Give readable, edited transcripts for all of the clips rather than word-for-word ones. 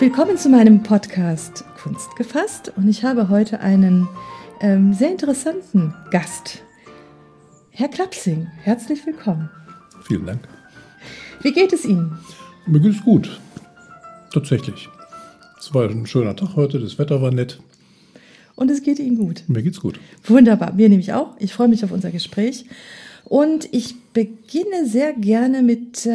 Willkommen zu meinem Podcast Kunst gefasst und ich habe heute einen sehr interessanten Gast. Herr Klapsing, herzlich willkommen. Vielen Dank. Wie geht es Ihnen? Mir geht es gut, tatsächlich. Es war ein schöner Tag heute, das Wetter war nett. Und es geht Ihnen gut? Mir geht's gut. Wunderbar, mir nämlich auch. Ich freue mich auf unser Gespräch. Und ich beginne sehr gerne mit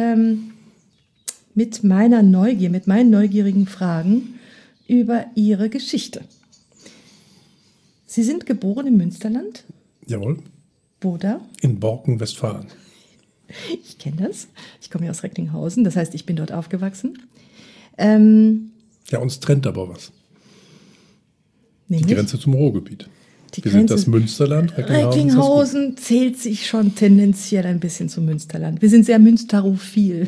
meiner Neugier, mit meinen neugierigen Fragen über Ihre Geschichte. Sie sind geboren im Münsterland? Jawohl. Wo da? In Borken, Westfalen. Ich kenne das. Ich komme ja aus Recklinghausen, das heißt, ich bin dort aufgewachsen. Ja, uns trennt aber was. Nämlich? Die Grenze zum Ruhrgebiet. Die Wir Grenze, sind das Münsterland. Recklinghausen zählt sich schon tendenziell ein bisschen zum Münsterland. Wir sind sehr münsterophil.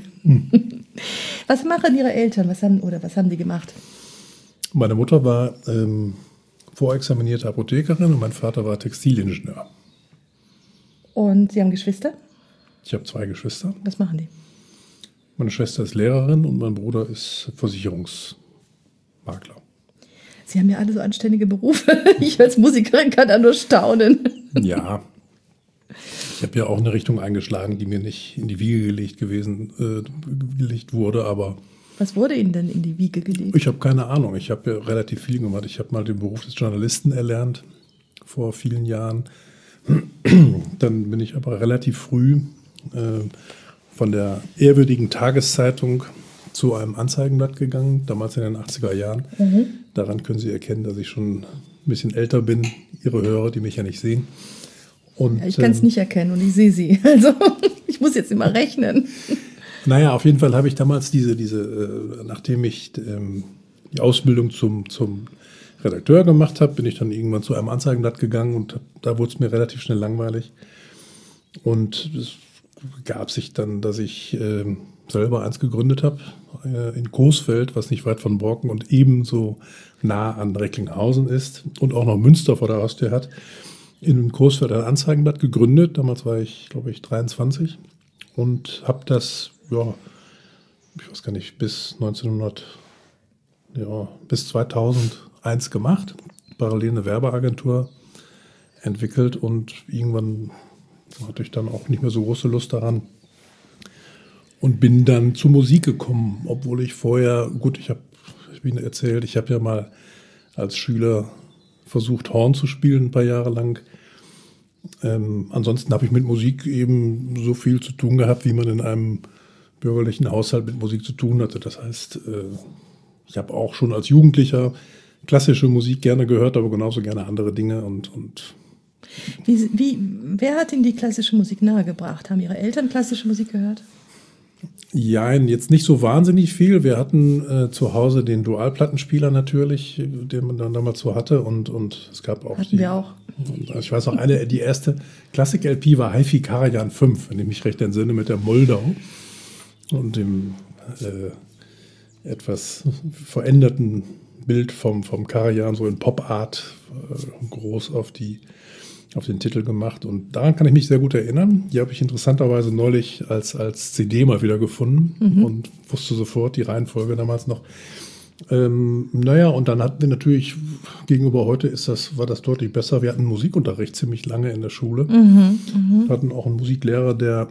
Was machen Ihre Eltern? Was haben die gemacht? Meine Mutter war vorexaminierte Apothekerin und mein Vater war Textilingenieur. Und Sie haben Geschwister? Ich habe 2 Geschwister. Was machen die? Meine Schwester ist Lehrerin und mein Bruder ist Versicherungsmakler. Sie haben ja alle so anständige Berufe. Ich als Musikerin kann da nur staunen. Ja, ich habe ja auch eine Richtung eingeschlagen, die mir nicht in die Wiege gelegt wurde, aber... Was wurde Ihnen denn in die Wiege gelegt? Ich habe keine Ahnung. Ich habe ja relativ viel gemacht. Ich habe mal den Beruf des Journalisten erlernt vor vielen Jahren. Dann bin ich aber relativ früh von der ehrwürdigen Tageszeitung zu einem Anzeigenblatt gegangen, damals in den 80er Jahren. Daran können Sie erkennen, dass ich schon ein bisschen älter bin, Ihre Hörer, die mich ja nicht sehen. Und, ja, ich kann es nicht erkennen und ich sehe Sie. Also ich muss jetzt immer rechnen. Naja, auf jeden Fall habe ich damals nachdem ich die Ausbildung zum Redakteur gemacht habe, bin ich dann irgendwann zu einem Anzeigenblatt gegangen und da wurde es mir relativ schnell langweilig. Und es gab sich dann, dass ich selber eins gegründet habe in Coesfeld, was nicht weit von Borken und ebenso nah an Recklinghausen ist und auch noch Münster vor der Haustür hat. In Coesfeld ein Anzeigenblatt gegründet. Damals war ich, glaube ich, 23 und habe das, ja, ich weiß gar nicht, bis 2001 gemacht. Parallel eine Werbeagentur entwickelt und irgendwann hatte ich dann auch nicht mehr so große Lust daran und bin dann zur Musik gekommen, obwohl ich vorher, gut, ich habe Ihnen erzählt, ich habe ja mal als Schüler versucht, Horn zu spielen, ein paar Jahre lang. Ansonsten habe ich mit Musik eben so viel zu tun gehabt, wie man in einem bürgerlichen Haushalt mit Musik zu tun hatte. Das heißt, ich habe auch schon als Jugendlicher klassische Musik gerne gehört, aber genauso gerne andere Dinge und Wer hat Ihnen die klassische Musik nahegebracht? Haben Ihre Eltern klassische Musik gehört? Ja, jetzt nicht so wahnsinnig viel. Wir hatten zu Hause den Dualplattenspieler natürlich, den man dann damals so hatte und es gab auch hatten wir auch. Ich weiß auch, die erste Klassik-LP war Hi-Fi Karajan 5, wenn ich mich recht entsinne, mit der Moldau und dem etwas veränderten Bild vom Karajan, so in Pop-Art, groß auf den Titel gemacht. Und daran kann ich mich sehr gut erinnern. Die habe ich interessanterweise neulich als CD mal wieder gefunden und wusste sofort die Reihenfolge damals noch. Und dann hatten wir natürlich, gegenüber heute war das deutlich besser. Wir hatten Musikunterricht ziemlich lange in der Schule. Wir hatten auch einen Musiklehrer, der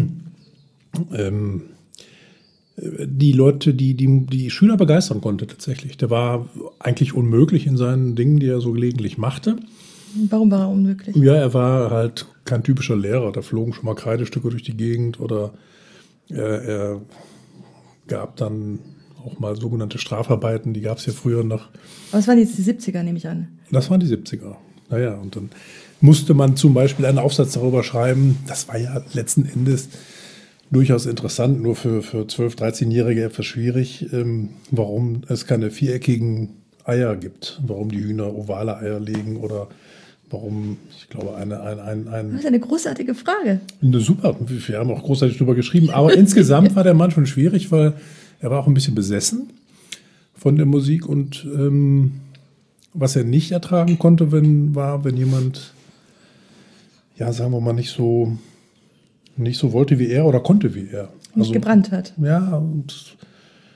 die Leute, die Schüler begeistern konnte tatsächlich. Der war eigentlich unmöglich in seinen Dingen, die er so gelegentlich machte. Warum war er unmöglich? Ja, er war halt kein typischer Lehrer. Da flogen schon mal Kreidestücke durch die Gegend oder er gab dann auch mal sogenannte Strafarbeiten. Die gab es ja früher noch. Aber das waren jetzt die 70er, nehme ich an. Das waren die 70er. Naja, und dann musste man zum Beispiel einen Aufsatz darüber schreiben. Das war ja letzten Endes durchaus interessant, nur für 12-, 13-Jährige etwas schwierig, warum es keine viereckigen Eier gibt, warum die Hühner ovale Eier legen oder warum, ich glaube, Das ist eine großartige Frage. Super, wir haben auch großartig drüber geschrieben, aber insgesamt war der Mann schon schwierig, weil er war auch ein bisschen besessen von der Musik und was er nicht ertragen konnte, wenn jemand, ja, sagen wir mal, nicht so wollte wie er oder konnte wie er. Nicht gebrannt hat. Ja, und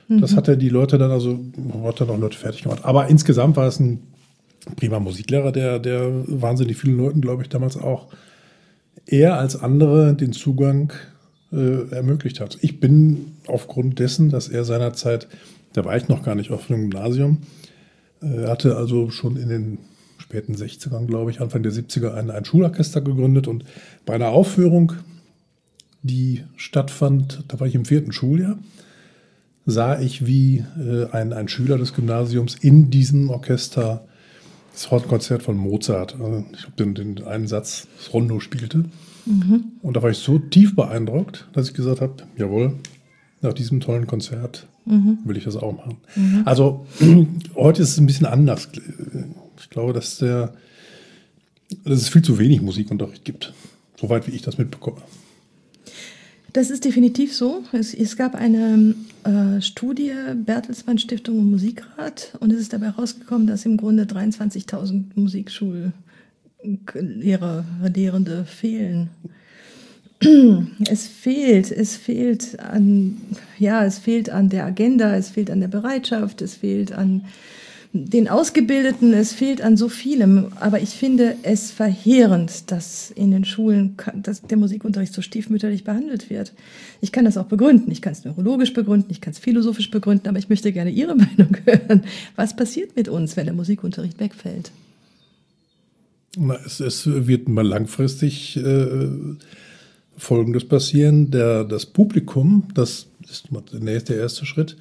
Das hat er die Leute dann, also hat er noch Leute fertig gemacht. Aber insgesamt war es ein prima Musiklehrer, der wahnsinnig vielen Leuten, glaube ich, damals auch eher als andere den Zugang ermöglicht hat. Ich bin aufgrund dessen, dass er seinerzeit, da war ich noch gar nicht auf dem Gymnasium, hatte also schon in den späten 60ern, glaube ich, Anfang der 70er ein Schulorchester gegründet und bei einer Aufführung, die stattfand, da war ich im 4. Schuljahr, sah ich, wie ein Schüler des Gymnasiums in diesem Orchester das Hornkonzert von Mozart, ich habe den einen Satz, das Rondo spielte. Und da war ich so tief beeindruckt, dass ich gesagt habe, jawohl, nach diesem tollen Konzert will ich das auch machen. Also heute ist es ein bisschen anders. Ich glaube, dass es viel zu wenig Musikunterricht gibt, soweit wie ich das mitbekomme. Das ist definitiv so. Es gab eine Studie, Bertelsmann Stiftung und Musikrat, und es ist dabei rausgekommen, dass im Grunde 23.000 Lehrende fehlen. Es fehlt an der Agenda, es fehlt an der Bereitschaft, es fehlt an den Ausgebildeten, es fehlt an so vielem. Aber ich finde es verheerend, dass in den Schulen dass der Musikunterricht so stiefmütterlich behandelt wird. Ich kann das auch begründen. Ich kann es neurologisch begründen, ich kann es philosophisch begründen, aber ich möchte gerne Ihre Meinung hören. Was passiert mit uns, wenn der Musikunterricht wegfällt? Na, es wird mal langfristig Folgendes passieren. Das Publikum, das ist der erste Schritt,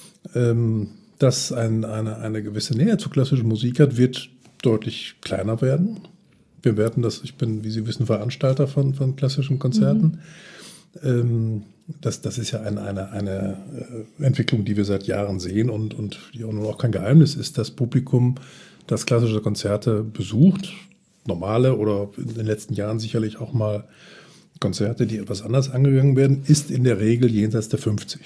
das eine gewisse Nähe zur klassischen Musik hat, wird deutlich kleiner werden. Wir werden das, ich bin, wie Sie wissen, Veranstalter von klassischen Konzerten. Das ist ja eine Entwicklung, die wir seit Jahren sehen und die auch nur kein Geheimnis ist. Das Publikum, das klassische Konzerte besucht, normale oder in den letzten Jahren sicherlich auch mal Konzerte, die etwas anders angegangen werden, ist in der Regel jenseits der 50.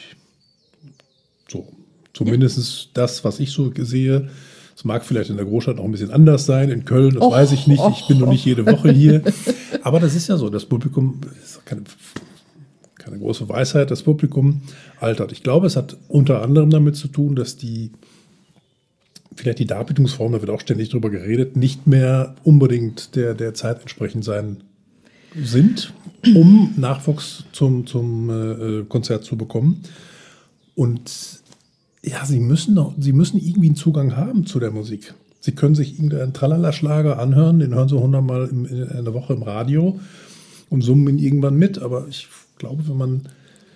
So. Zumindest das, was ich so sehe. Es mag vielleicht in der Großstadt noch ein bisschen anders sein. In Köln, das weiß ich nicht. Ich bin noch nicht jede Woche hier. Aber das ist ja so. Das Publikum, das ist keine große Weisheit, das Publikum altert. Ich glaube, es hat unter anderem damit zu tun, dass vielleicht die Darbietungsformen, da wird auch ständig drüber geredet, nicht mehr unbedingt der Zeit entsprechend sind, um Nachwuchs zum Konzert zu bekommen. Und ja, Sie müssen irgendwie einen Zugang haben zu der Musik. Sie können sich irgendeinen Tralala-Schlager anhören, den hören Sie 100-mal in der Woche im Radio und summen ihn irgendwann mit. Aber ich glaube, wenn man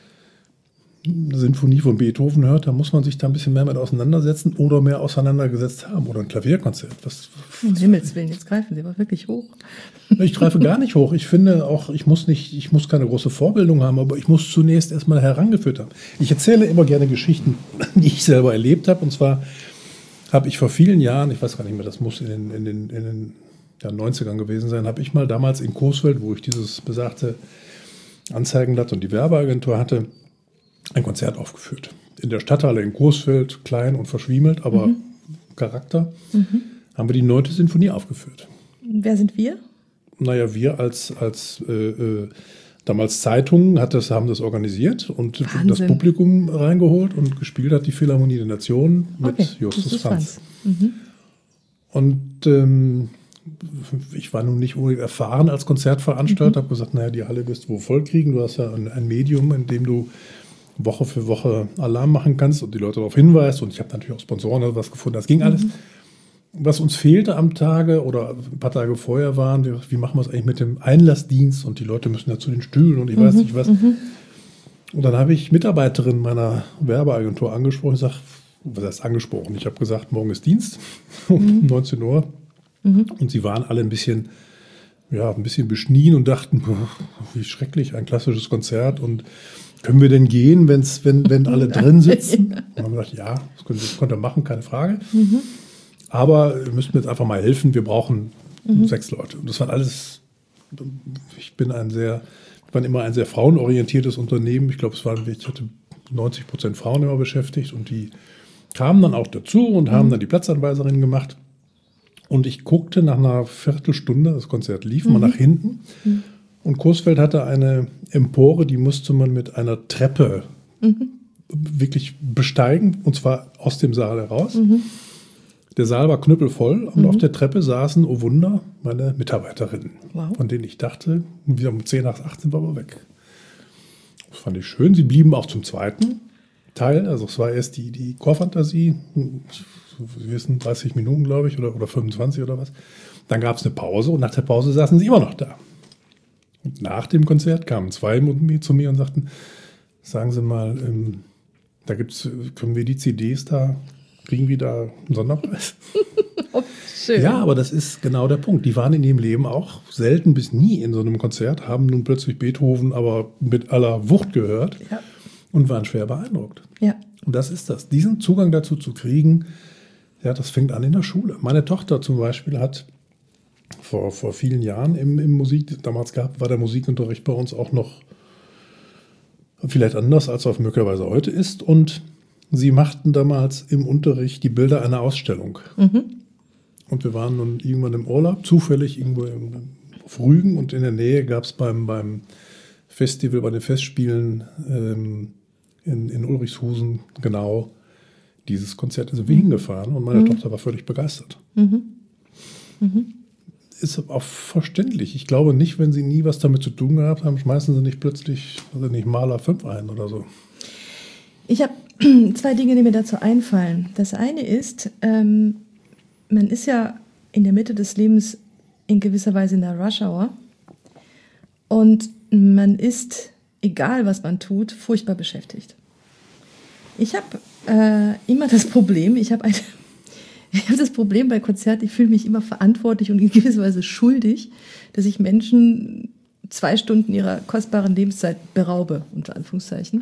eine Sinfonie von Beethoven hört, dann muss man sich da ein bisschen mehr mit auseinandersetzen oder mehr auseinandergesetzt haben. Oder ein Klavierkonzert. Um Himmels Willen, jetzt greifen Sie aber wirklich hoch. Ich greife gar nicht hoch. Ich finde auch, ich muss keine große Vorbildung haben, aber ich muss zunächst erstmal herangeführt haben. Ich erzähle immer gerne Geschichten, die ich selber erlebt habe. Und zwar habe ich vor vielen Jahren, ich weiß gar nicht mehr, das muss in den 90ern gewesen sein, habe ich mal damals in Coesfeld, wo ich dieses besagte Anzeigenblatt und die Werbeagentur hatte, ein Konzert aufgeführt. In der Stadthalle in Coesfeld, klein und verschwiemelt, aber Charakter, haben wir die 9. Sinfonie aufgeführt. Wer sind wir? Naja, wir als damals Zeitungen haben das organisiert und Wahnsinn. Das Publikum reingeholt und gespielt hat die Philharmonie der Nation mit Justus Franz. Und ich war nun nicht unbedingt erfahren als Konzertveranstalter, habe gesagt, naja, die Halle wirst du wohl voll kriegen. Du hast ja ein Medium, in dem du Woche für Woche Alarm machen kannst und die Leute darauf hinweist. Und ich habe natürlich auch Sponsoren oder was gefunden. Das ging alles. Was uns fehlte am Tage oder ein paar Tage vorher waren, wie machen wir es eigentlich mit dem Einlassdienst und die Leute müssen ja zu den Stühlen und ich weiß nicht was. Und dann habe ich Mitarbeiterin meiner Werbeagentur angesprochen. Ich sage, was heißt angesprochen? Ich habe gesagt, morgen ist Dienst um 19 Uhr. Und sie waren alle ein bisschen beschnien und dachten, wie schrecklich, ein klassisches Konzert und können wir denn gehen, wenn alle drin sitzen? Und dann haben wir gesagt, ja, das könnt ihr machen, keine Frage. Aber wir müssten jetzt einfach mal helfen, wir brauchen 6 Leute. Und das war alles, ich bin immer ein sehr frauenorientiertes Unternehmen. Ich glaube, ich hatte 90% Frauen immer beschäftigt und die kamen dann auch dazu und haben dann die Platzanweiserin gemacht. Und ich guckte nach einer Viertelstunde, das Konzert lief, mal nach hinten. Und Coesfeld hatte eine Empore, die musste man mit einer Treppe wirklich besteigen, und zwar aus dem Saal heraus. Der Saal war knüppelvoll und auf der Treppe saßen, oh Wunder, meine Mitarbeiterinnen, von denen ich dachte, wir um 10 nach 8 sind wir aber weg. Das fand ich schön. Sie blieben auch zum zweiten Teil, also es war erst die Chorfantasie, Sie wissen, 30 Minuten, glaube ich, oder 25 oder was. Dann gab es eine Pause und nach der Pause saßen sie immer noch da. Und nach dem Konzert kamen 2 zu mir und sagten, sagen Sie mal, können wir die CDs da, kriegen wir da einen Sonderpreis? Oh, schön. Ja, aber das ist genau der Punkt. Die waren in ihrem Leben auch selten bis nie in so einem Konzert, haben nun plötzlich Beethoven aber mit aller Wucht gehört und waren schwer beeindruckt. Ja. Und das ist das. Diesen Zugang dazu zu kriegen, ja, das fängt an in der Schule. Meine Tochter zum Beispiel hat vor vielen Jahren im Musik, damals war der Musikunterricht bei uns auch noch vielleicht anders, als er möglicherweise heute ist. Und sie machten damals im Unterricht die Bilder einer Ausstellung. Und wir waren nun irgendwann im Urlaub, zufällig irgendwo auf Rügen, und in der Nähe gab es beim Festival, bei den Festspielen in Ulrichshusen genau dieses Konzert. Sind wir hingefahren und meine Tochter war völlig begeistert. Ist auch verständlich. Ich glaube nicht, wenn sie nie was damit zu tun gehabt haben, schmeißen sie nicht plötzlich, also nicht Maler 5 ein oder so. Ich habe 2 Dinge, die mir dazu einfallen. Das eine ist, man ist ja in der Mitte des Lebens in gewisser Weise in der Rush-Hour und man ist, egal was man tut, furchtbar beschäftigt. Ich habe immer das Problem, ich habe das Problem bei Konzerten, ich fühle mich immer verantwortlich und in gewisser Weise schuldig, dass ich Menschen 2 Stunden ihrer kostbaren Lebenszeit beraube, unter Anführungszeichen.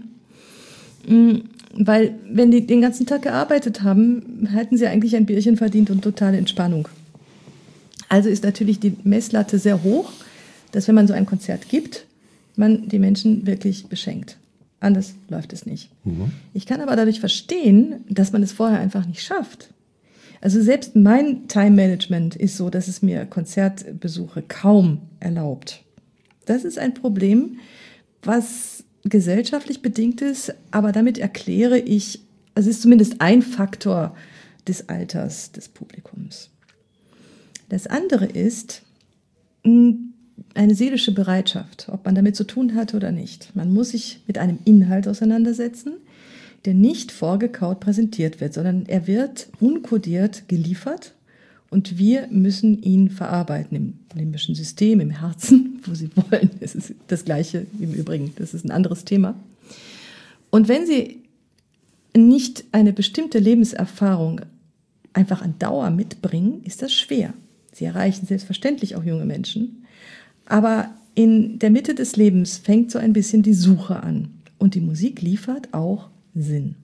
Weil, wenn die den ganzen Tag gearbeitet haben, hätten sie eigentlich ein Bierchen verdient und totale Entspannung. Also ist natürlich die Messlatte sehr hoch, dass wenn man so ein Konzert gibt, man die Menschen wirklich beschenkt. Anders läuft es nicht. Ich kann aber dadurch verstehen, dass man es vorher einfach nicht schafft. Also selbst mein Time-Management ist so, dass es mir Konzertbesuche kaum erlaubt. Das ist ein Problem, was gesellschaftlich bedingt ist, aber damit erkläre ich, also es ist zumindest ein Faktor des Alters des Publikums. Das andere ist eine seelische Bereitschaft, ob man damit zu tun hat oder nicht. Man muss sich mit einem Inhalt auseinandersetzen, der nicht vorgekaut präsentiert wird, sondern er wird unkodiert geliefert und wir müssen ihn verarbeiten im limbischen System, im Herzen, wo Sie wollen. Es ist das Gleiche im Übrigen, das ist ein anderes Thema. Und wenn Sie nicht eine bestimmte Lebenserfahrung einfach an Dauer mitbringen, ist das schwer. Sie erreichen selbstverständlich auch junge Menschen, aber in der Mitte des Lebens fängt so ein bisschen die Suche an und die Musik liefert auch Sinn.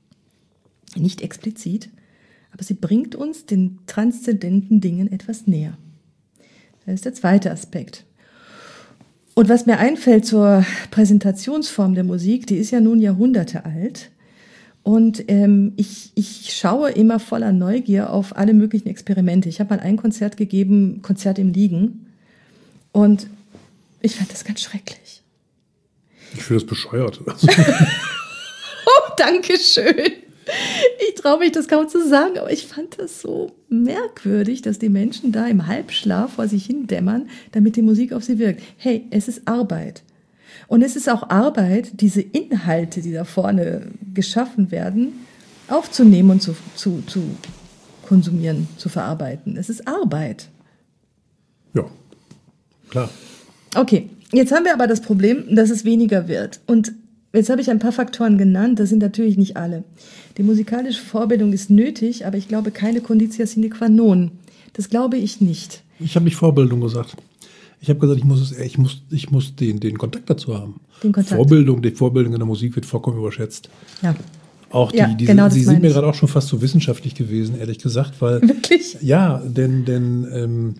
Nicht explizit, aber sie bringt uns den transzendenten Dingen etwas näher. Das ist der zweite Aspekt. Und was mir einfällt zur Präsentationsform der Musik, die ist ja nun Jahrhunderte alt. Und ich schaue immer voller Neugier auf alle möglichen Experimente. Ich habe mal ein Konzert gegeben, Konzert im Liegen. Und ich fand das ganz schrecklich. Ich finde das bescheuert. Oh, danke schön. Ich traue mich das kaum zu sagen, aber ich fand das so merkwürdig, dass die Menschen da im Halbschlaf vor sich hin dämmern, damit die Musik auf sie wirkt. Hey, es ist Arbeit. Und es ist auch Arbeit, diese Inhalte, die da vorne geschaffen werden, aufzunehmen und zu konsumieren, zu verarbeiten. Es ist Arbeit. Ja, klar. Okay, jetzt haben wir aber das Problem, dass es weniger wird. Und jetzt habe ich ein paar Faktoren genannt, das sind natürlich nicht alle. Die musikalische Vorbildung ist nötig, aber ich glaube keine Conditio sine qua non. Das glaube ich nicht. Ich habe nicht Vorbildung gesagt. Ich habe gesagt, ich muss den Kontakt dazu haben. Den Kontakt. Die Vorbildung in der Musik wird vollkommen überschätzt. Ja. Auch genau Sie sind mir gerade auch schon fast so wissenschaftlich gewesen, ehrlich gesagt, weil wirklich? Ja, denn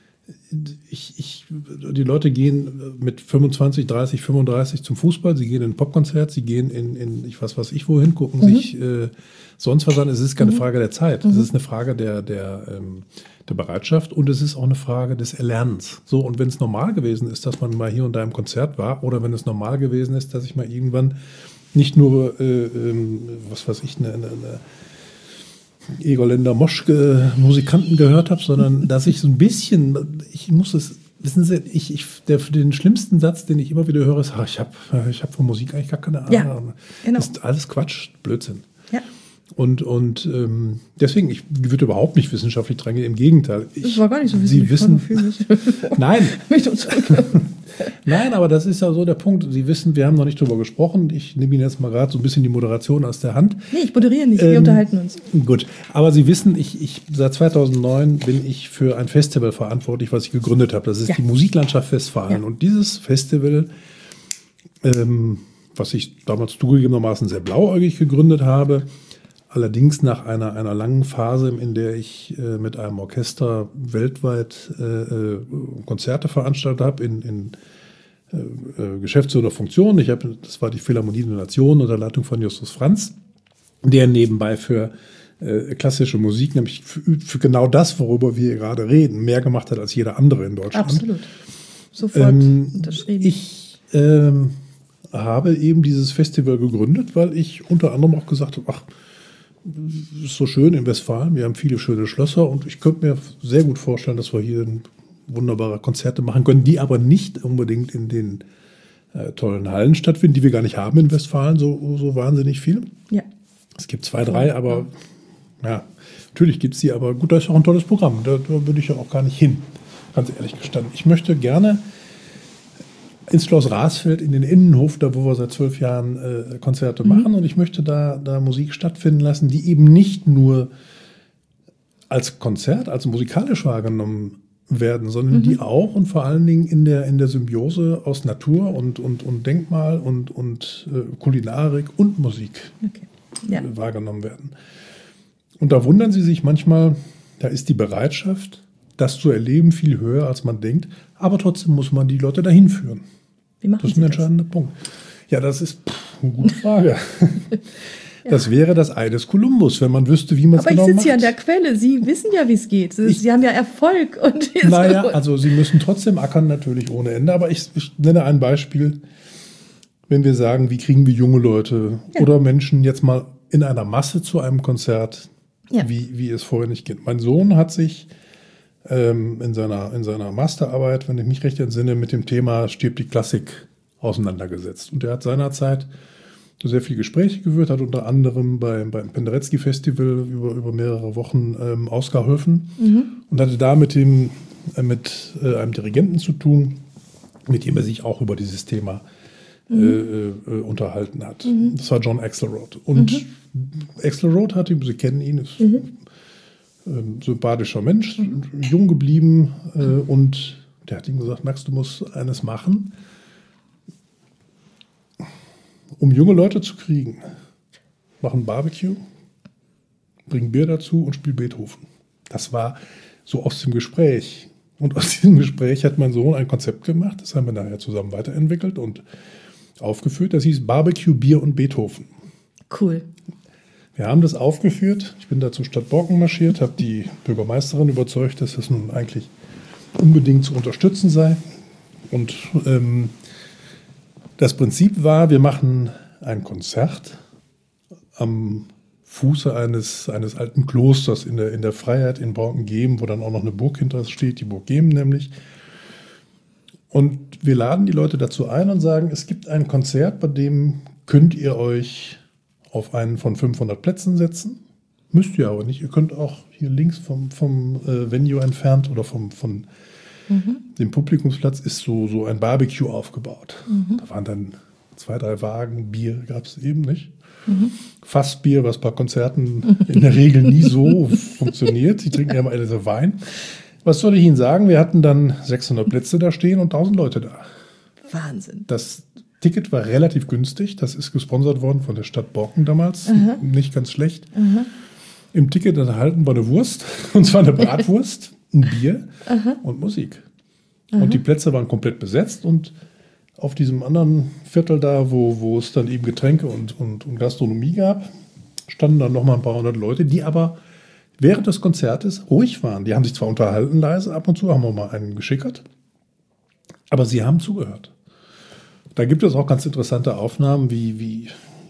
die Leute gehen mit 25, 30, 35 zum Fußball, sie gehen in ein Popkonzert, sie gehen in ich weiß was ich wohin, gucken sich sonst was an. Es ist keine Frage der Zeit, es ist eine Frage der Bereitschaft und es ist auch eine Frage des Erlernens. So, und wenn es normal gewesen ist, dass man mal hier und da im Konzert war oder wenn es normal gewesen ist, dass ich mal irgendwann nicht nur, was weiß ich, eine Egorländer Moschke Musikanten gehört habe, sondern dass ich so ein bisschen, ich muss es, wissen Sie, den schlimmsten Satz, den ich immer wieder höre, ist, ich hab von Musik eigentlich gar keine Ahnung. Ja, genau. Das ist alles Quatsch, Blödsinn. Ja. Und deswegen, ich würde überhaupt nicht wissenschaftlich dran gehen, im Gegenteil. Das war gar nicht so Sie wissen, nein. Nein, aber das ist ja so der Punkt. Sie wissen, wir haben noch nicht drüber gesprochen. Ich nehme Ihnen jetzt mal gerade so ein bisschen die Moderation aus der Hand. Nee, ich moderiere nicht, wir unterhalten uns. Gut, aber Sie wissen, seit 2009 bin ich für ein Festival verantwortlich, was ich gegründet habe. Das ist die Musiklandschaft Westfalen. Ja. Und dieses Festival, was ich damals zugegebenermaßen sehr blauäugig gegründet habe, allerdings nach einer langen Phase, in der ich mit einem Orchester weltweit Konzerte veranstaltet habe in geschäftsführender Funktion. Das war die Philharmonie der Nation unter Leitung von Justus Franz, der nebenbei für klassische Musik, nämlich für genau das, worüber wir gerade reden, mehr gemacht hat als jeder andere in Deutschland. Absolut. Sofort unterschrieben. Ich habe eben dieses Festival gegründet, weil ich unter anderem auch gesagt habe, ist so schön in Westfalen, wir haben viele schöne Schlösser und ich könnte mir sehr gut vorstellen, dass wir hier wunderbare Konzerte machen können, die aber nicht unbedingt in den tollen Hallen stattfinden, die wir gar nicht haben in Westfalen, so wahnsinnig viel. Ja. Es gibt 2, 3, aber ja, natürlich gibt es die, aber gut, da ist auch ein tolles Programm, da würde ich ja auch gar nicht hin, ganz ehrlich gestanden. Ich möchte gerne ins Schloss Rasfeld, in den Innenhof, da wo wir seit 12 Jahren Konzerte machen. Und ich möchte da Musik stattfinden lassen, die eben nicht nur als Konzert, als musikalisch wahrgenommen werden, sondern die auch und vor allen Dingen in der Symbiose aus Natur und Denkmal und Kulinarik und Musik wahrgenommen werden. Und da wundern Sie sich manchmal, da ist die Bereitschaft, das zu erleben, viel höher, als man denkt. Aber trotzdem muss man die Leute dahin führen. Wie machen das ist ein entscheidender Punkt. Ja, das ist eine gute Frage. Das wäre das Ei des Kolumbus, wenn man wüsste, wie man es genau macht. Aber ich sitze ja an der Quelle. Sie wissen ja, wie es geht. Sie haben ja Erfolg. Also Sie müssen trotzdem ackern, natürlich ohne Ende. Aber ich nenne ein Beispiel, wenn wir sagen, wie kriegen wir junge Leute oder Menschen jetzt mal in einer Masse zu einem Konzert, wie es vorher nicht geht. Mein Sohn hat sich in seiner Masterarbeit, wenn ich mich recht entsinne, mit dem Thema Stirbt die Klassik auseinandergesetzt. Und er hat seinerzeit sehr viele Gespräche geführt, hat unter anderem beim Penderecki-Festival über mehrere Wochen ausgeholfen und hatte da mit einem Dirigenten zu tun, mit dem er sich auch über dieses Thema unterhalten hat. Das war John Axelrod. Und Axelrod Sie kennen ihn, ist sympathischer Mensch, jung geblieben und der hat ihm gesagt, Max, du musst eines machen, um junge Leute zu kriegen. Mach ein Barbecue, bring Bier dazu und spiel Beethoven. Das war so aus dem Gespräch. Und aus diesem Gespräch hat mein Sohn ein Konzept gemacht, das haben wir nachher zusammen weiterentwickelt und aufgeführt. Das hieß Barbecue, Bier und Beethoven. Cool. Wir haben das aufgeführt. Ich bin da zur Stadt Borken marschiert, habe die Bürgermeisterin überzeugt, dass das nun eigentlich unbedingt zu unterstützen sei. Und das Prinzip war, wir machen ein Konzert am Fuße eines alten Klosters in der Freiheit in Borken-Gemen, wo dann auch noch eine Burg hinter steht, die Burg Gemen nämlich. Und wir laden die Leute dazu ein und sagen, es gibt ein Konzert, bei dem könnt ihr euch auf einen von 500 Plätzen setzen. Müsst ihr aber nicht. Ihr könnt auch hier links vom Venue entfernt oder von dem Publikumsplatz ist so ein Barbecue aufgebaut. Da waren dann 2, 3 Wagen, Bier gab es eben nicht. Fassbier, was bei Konzerten in der Regel nie so funktioniert. Sie trinken ja immer alle so Wein. Was soll ich Ihnen sagen? Wir hatten dann 600 Plätze da stehen und 1000 Leute da. Wahnsinn. Das Ticket war relativ günstig. Das ist gesponsert worden von der Stadt Borken damals. Nicht ganz schlecht. Im Ticket enthalten war eine Wurst, und zwar eine Bratwurst, ein Bier und Musik. Und die Plätze waren komplett besetzt und auf diesem anderen Viertel da, wo es dann eben Getränke und Gastronomie gab, standen dann nochmal ein paar hundert Leute, die aber während des Konzertes ruhig waren. Die haben sich zwar unterhalten leise, ab und zu haben wir mal einen geschickert, aber sie haben zugehört. Da gibt es auch ganz interessante Aufnahmen, wie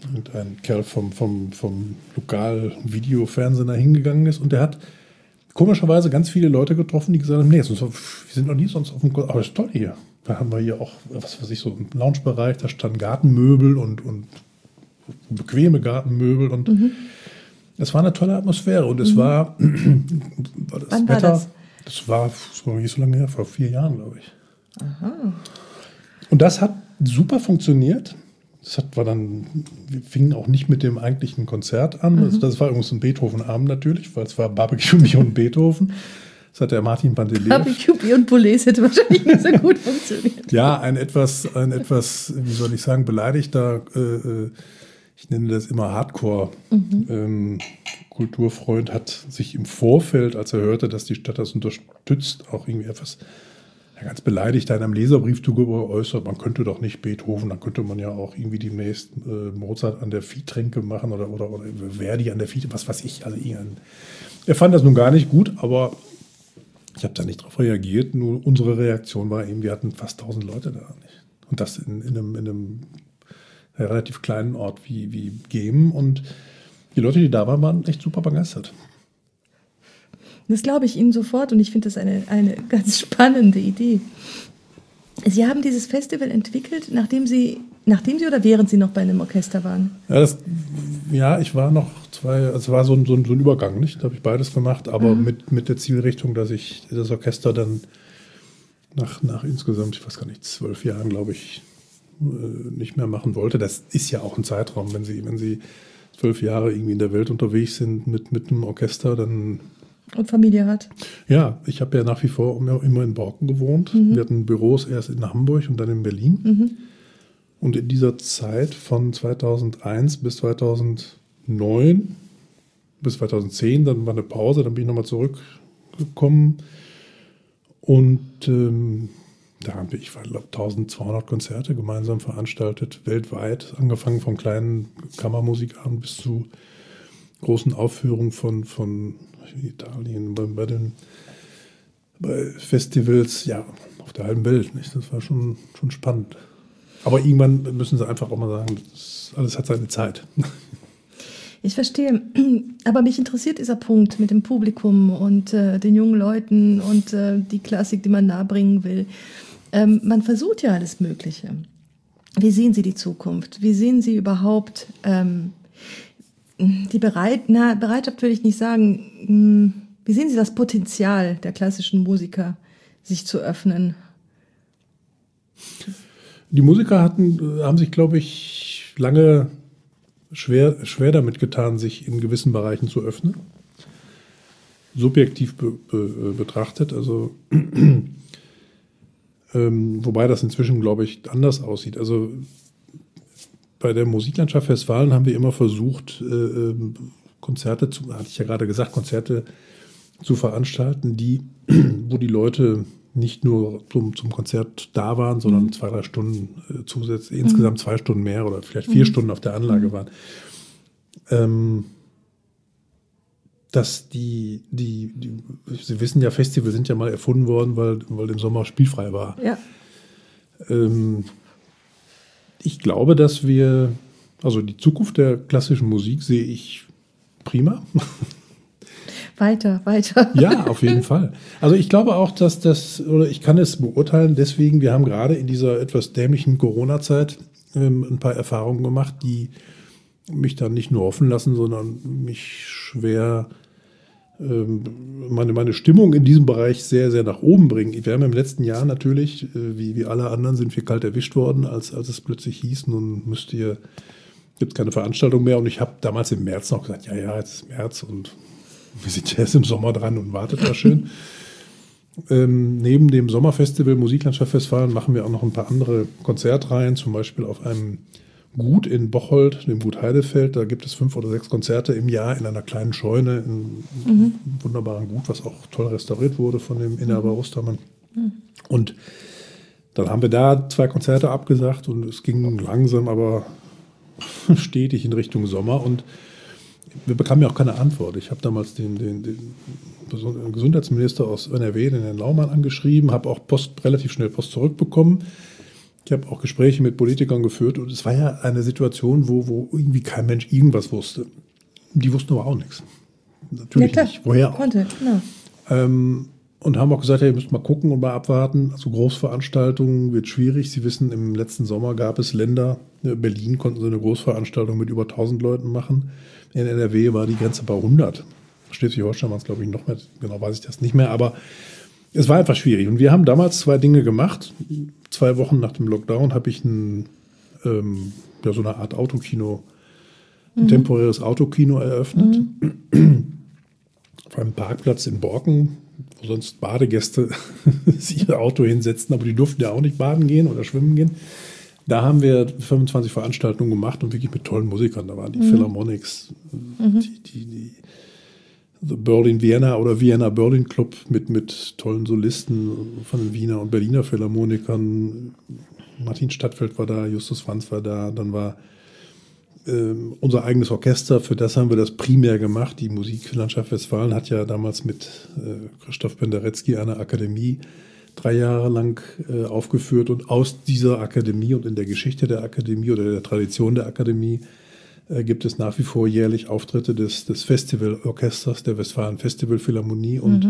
irgendein Kerl vom Lokal-Video-Fernsehen da hingegangen ist und der hat komischerweise ganz viele Leute getroffen, die gesagt haben, nee, wir sind noch nie sonst auf dem Konzert, aber das ist toll hier. Da haben wir hier auch, was weiß ich, so einen Lounge-Bereich, da standen Gartenmöbel und bequeme Gartenmöbel und es war eine tolle Atmosphäre und es war das Wann Wetter, war das? das war nicht so lange her, vor 4 Jahren, glaube ich. Aha. Und das hat super funktioniert. Wir fingen auch nicht mit dem eigentlichen Konzert an. Das war übrigens ein Beethoven-Abend natürlich, weil es war Barbecue und Beethoven. Das hat der Martin Panteleev. Barbecue und Boulez hätte wahrscheinlich nicht so gut funktioniert. Ja, ein etwas, wie soll ich sagen, beleidigter, ich nenne das immer Hardcore-Kulturfreund, hat sich im Vorfeld, als er hörte, dass die Stadt das unterstützt, auch irgendwie etwas ganz beleidigt in einem Leserbrief geäußert, man könnte doch nicht Beethoven, dann könnte man ja auch irgendwie demnächst Mozart an der Viehtränke machen oder Verdi an der Vieh, was weiß ich. Also er fand das nun gar nicht gut, aber ich habe da nicht drauf reagiert. Nur unsere Reaktion war eben, wir hatten fast 1000 Leute da. Nicht? Und das in einem relativ kleinen Ort wie Gemen. Und die Leute, die da waren echt super begeistert. Das glaube ich Ihnen sofort und ich finde das eine ganz spannende Idee. Sie haben dieses Festival entwickelt, nachdem Sie oder während Sie noch bei einem Orchester waren? Ja, ich war noch es war so ein Übergang, nicht? Da habe ich beides gemacht, aber mit der Zielrichtung, dass ich das Orchester dann nach insgesamt, ich weiß gar nicht, 12 Jahren, glaube ich, nicht mehr machen wollte. Das ist ja auch ein Zeitraum, wenn Sie 12 Jahre irgendwie in der Welt unterwegs sind mit einem Orchester, dann... Und Familie hat? Ja, ich habe ja nach wie vor immer in Borken gewohnt. Wir hatten Büros erst in Hamburg und dann in Berlin. Und in dieser Zeit von 2001 bis 2009, bis 2010, dann war eine Pause, dann bin ich nochmal zurückgekommen. Und da habe ich, glaube 1200 Konzerte gemeinsam veranstaltet, weltweit, angefangen vom kleinen Kammermusikabend bis zu großen Aufführungen von Italien, bei Festivals, ja, auf der halben Welt. Nicht? Das war schon spannend. Aber irgendwann müssen Sie einfach auch mal sagen, alles hat seine Zeit. Ich verstehe. Aber mich interessiert dieser Punkt mit dem Publikum und den jungen Leuten und die Klassik, die man nahebringen will. Man versucht ja alles Mögliche. Wie sehen Sie die Zukunft? Wie sehen Sie überhaupt die Bereitschaft will ich nicht sagen. Wie sehen Sie das Potenzial der klassischen Musiker, sich zu öffnen? Die Musiker haben sich, glaube ich, lange schwer damit getan, sich in gewissen Bereichen zu öffnen. Subjektiv betrachtet, also wobei das inzwischen, glaube ich, anders aussieht. Also bei der Musiklandschaft Westfalen haben wir immer versucht, Konzerte zu veranstalten, wo die Leute nicht nur zum Konzert da waren, sondern 2-3 Stunden zusätzlich, insgesamt 2 Stunden mehr oder vielleicht 4 Stunden auf der Anlage waren. Dass Sie wissen ja, Festivals sind ja mal erfunden worden, weil im Sommer spielfrei war. Ja. Ich glaube, also die Zukunft der klassischen Musik sehe ich prima. Weiter. Ja, auf jeden Fall. Also ich glaube auch, oder ich kann es beurteilen, deswegen, wir haben gerade in dieser etwas dämlichen Corona-Zeit ein paar Erfahrungen gemacht, die mich dann nicht nur hoffen lassen, sondern mich schwer meine Stimmung in diesem Bereich sehr, sehr nach oben bringen. Wir haben im letzten Jahr natürlich, wie alle anderen, sind wir kalt erwischt worden, als es plötzlich hieß, nun gibt es keine Veranstaltung mehr. Und ich habe damals im März noch gesagt, ja, jetzt ist März und wir sind ja erst im Sommer dran und wartet da schön. Neben dem Sommerfestival Musiklandschaft Westfalen machen wir auch noch ein paar andere Konzertreihen, zum Beispiel auf einem Gut in Bocholt, dem Gut Heidefeld. Da gibt es 5 oder 6 Konzerte im Jahr in einer kleinen Scheune, in einem wunderbaren Gut, was auch toll restauriert wurde von dem Inhaber Ostermann. Und dann haben wir da 2 Konzerte abgesagt und es ging langsam, aber stetig in Richtung Sommer und wir bekamen ja auch keine Antwort. Ich habe damals den Gesundheitsminister aus NRW, den Herrn Laumann, angeschrieben, habe auch relativ schnell Post zurückbekommen. Ich habe auch Gespräche mit Politikern geführt und es war ja eine Situation, wo irgendwie kein Mensch irgendwas wusste. Die wussten aber auch nichts. Natürlich nicht. Woher auch? Konnte, genau. Und haben auch gesagt, ja, ihr müsst mal gucken und mal abwarten. Also Großveranstaltungen wird schwierig. Sie wissen, im letzten Sommer gab es Länder, in Berlin konnten sie eine Großveranstaltung mit über 1000 Leuten machen. In NRW war die Grenze bei 100. Schleswig-Holstein waren es, glaube ich, noch mehr. Genau weiß ich das nicht mehr. Aber es war einfach schwierig. Und wir haben damals 2 Dinge gemacht. 2 Wochen nach dem Lockdown habe ich so eine Art Autokino, ein temporäres Autokino eröffnet. Auf einem Parkplatz in Borken, wo sonst Badegäste sich ihr Auto hinsetzten, aber die durften ja auch nicht baden gehen oder schwimmen gehen. Da haben wir 25 Veranstaltungen gemacht und wirklich mit tollen Musikern. Da waren die Philharmonics, die The Berlin Vienna oder Vienna Berlin Club mit tollen Solisten von den Wiener und Berliner Philharmonikern. Martin Stadtfeld war da, Justus Franz war da, dann war unser eigenes Orchester, für das haben wir das primär gemacht. Die Musiklandschaft Westfalen hat ja damals mit Christoph Penderecki eine Akademie 3 Jahre lang aufgeführt und aus dieser Akademie und in der Geschichte der Akademie oder der Tradition der Akademie gibt es nach wie vor jährlich Auftritte des Festivalorchesters der Westfalen Festival Philharmonie und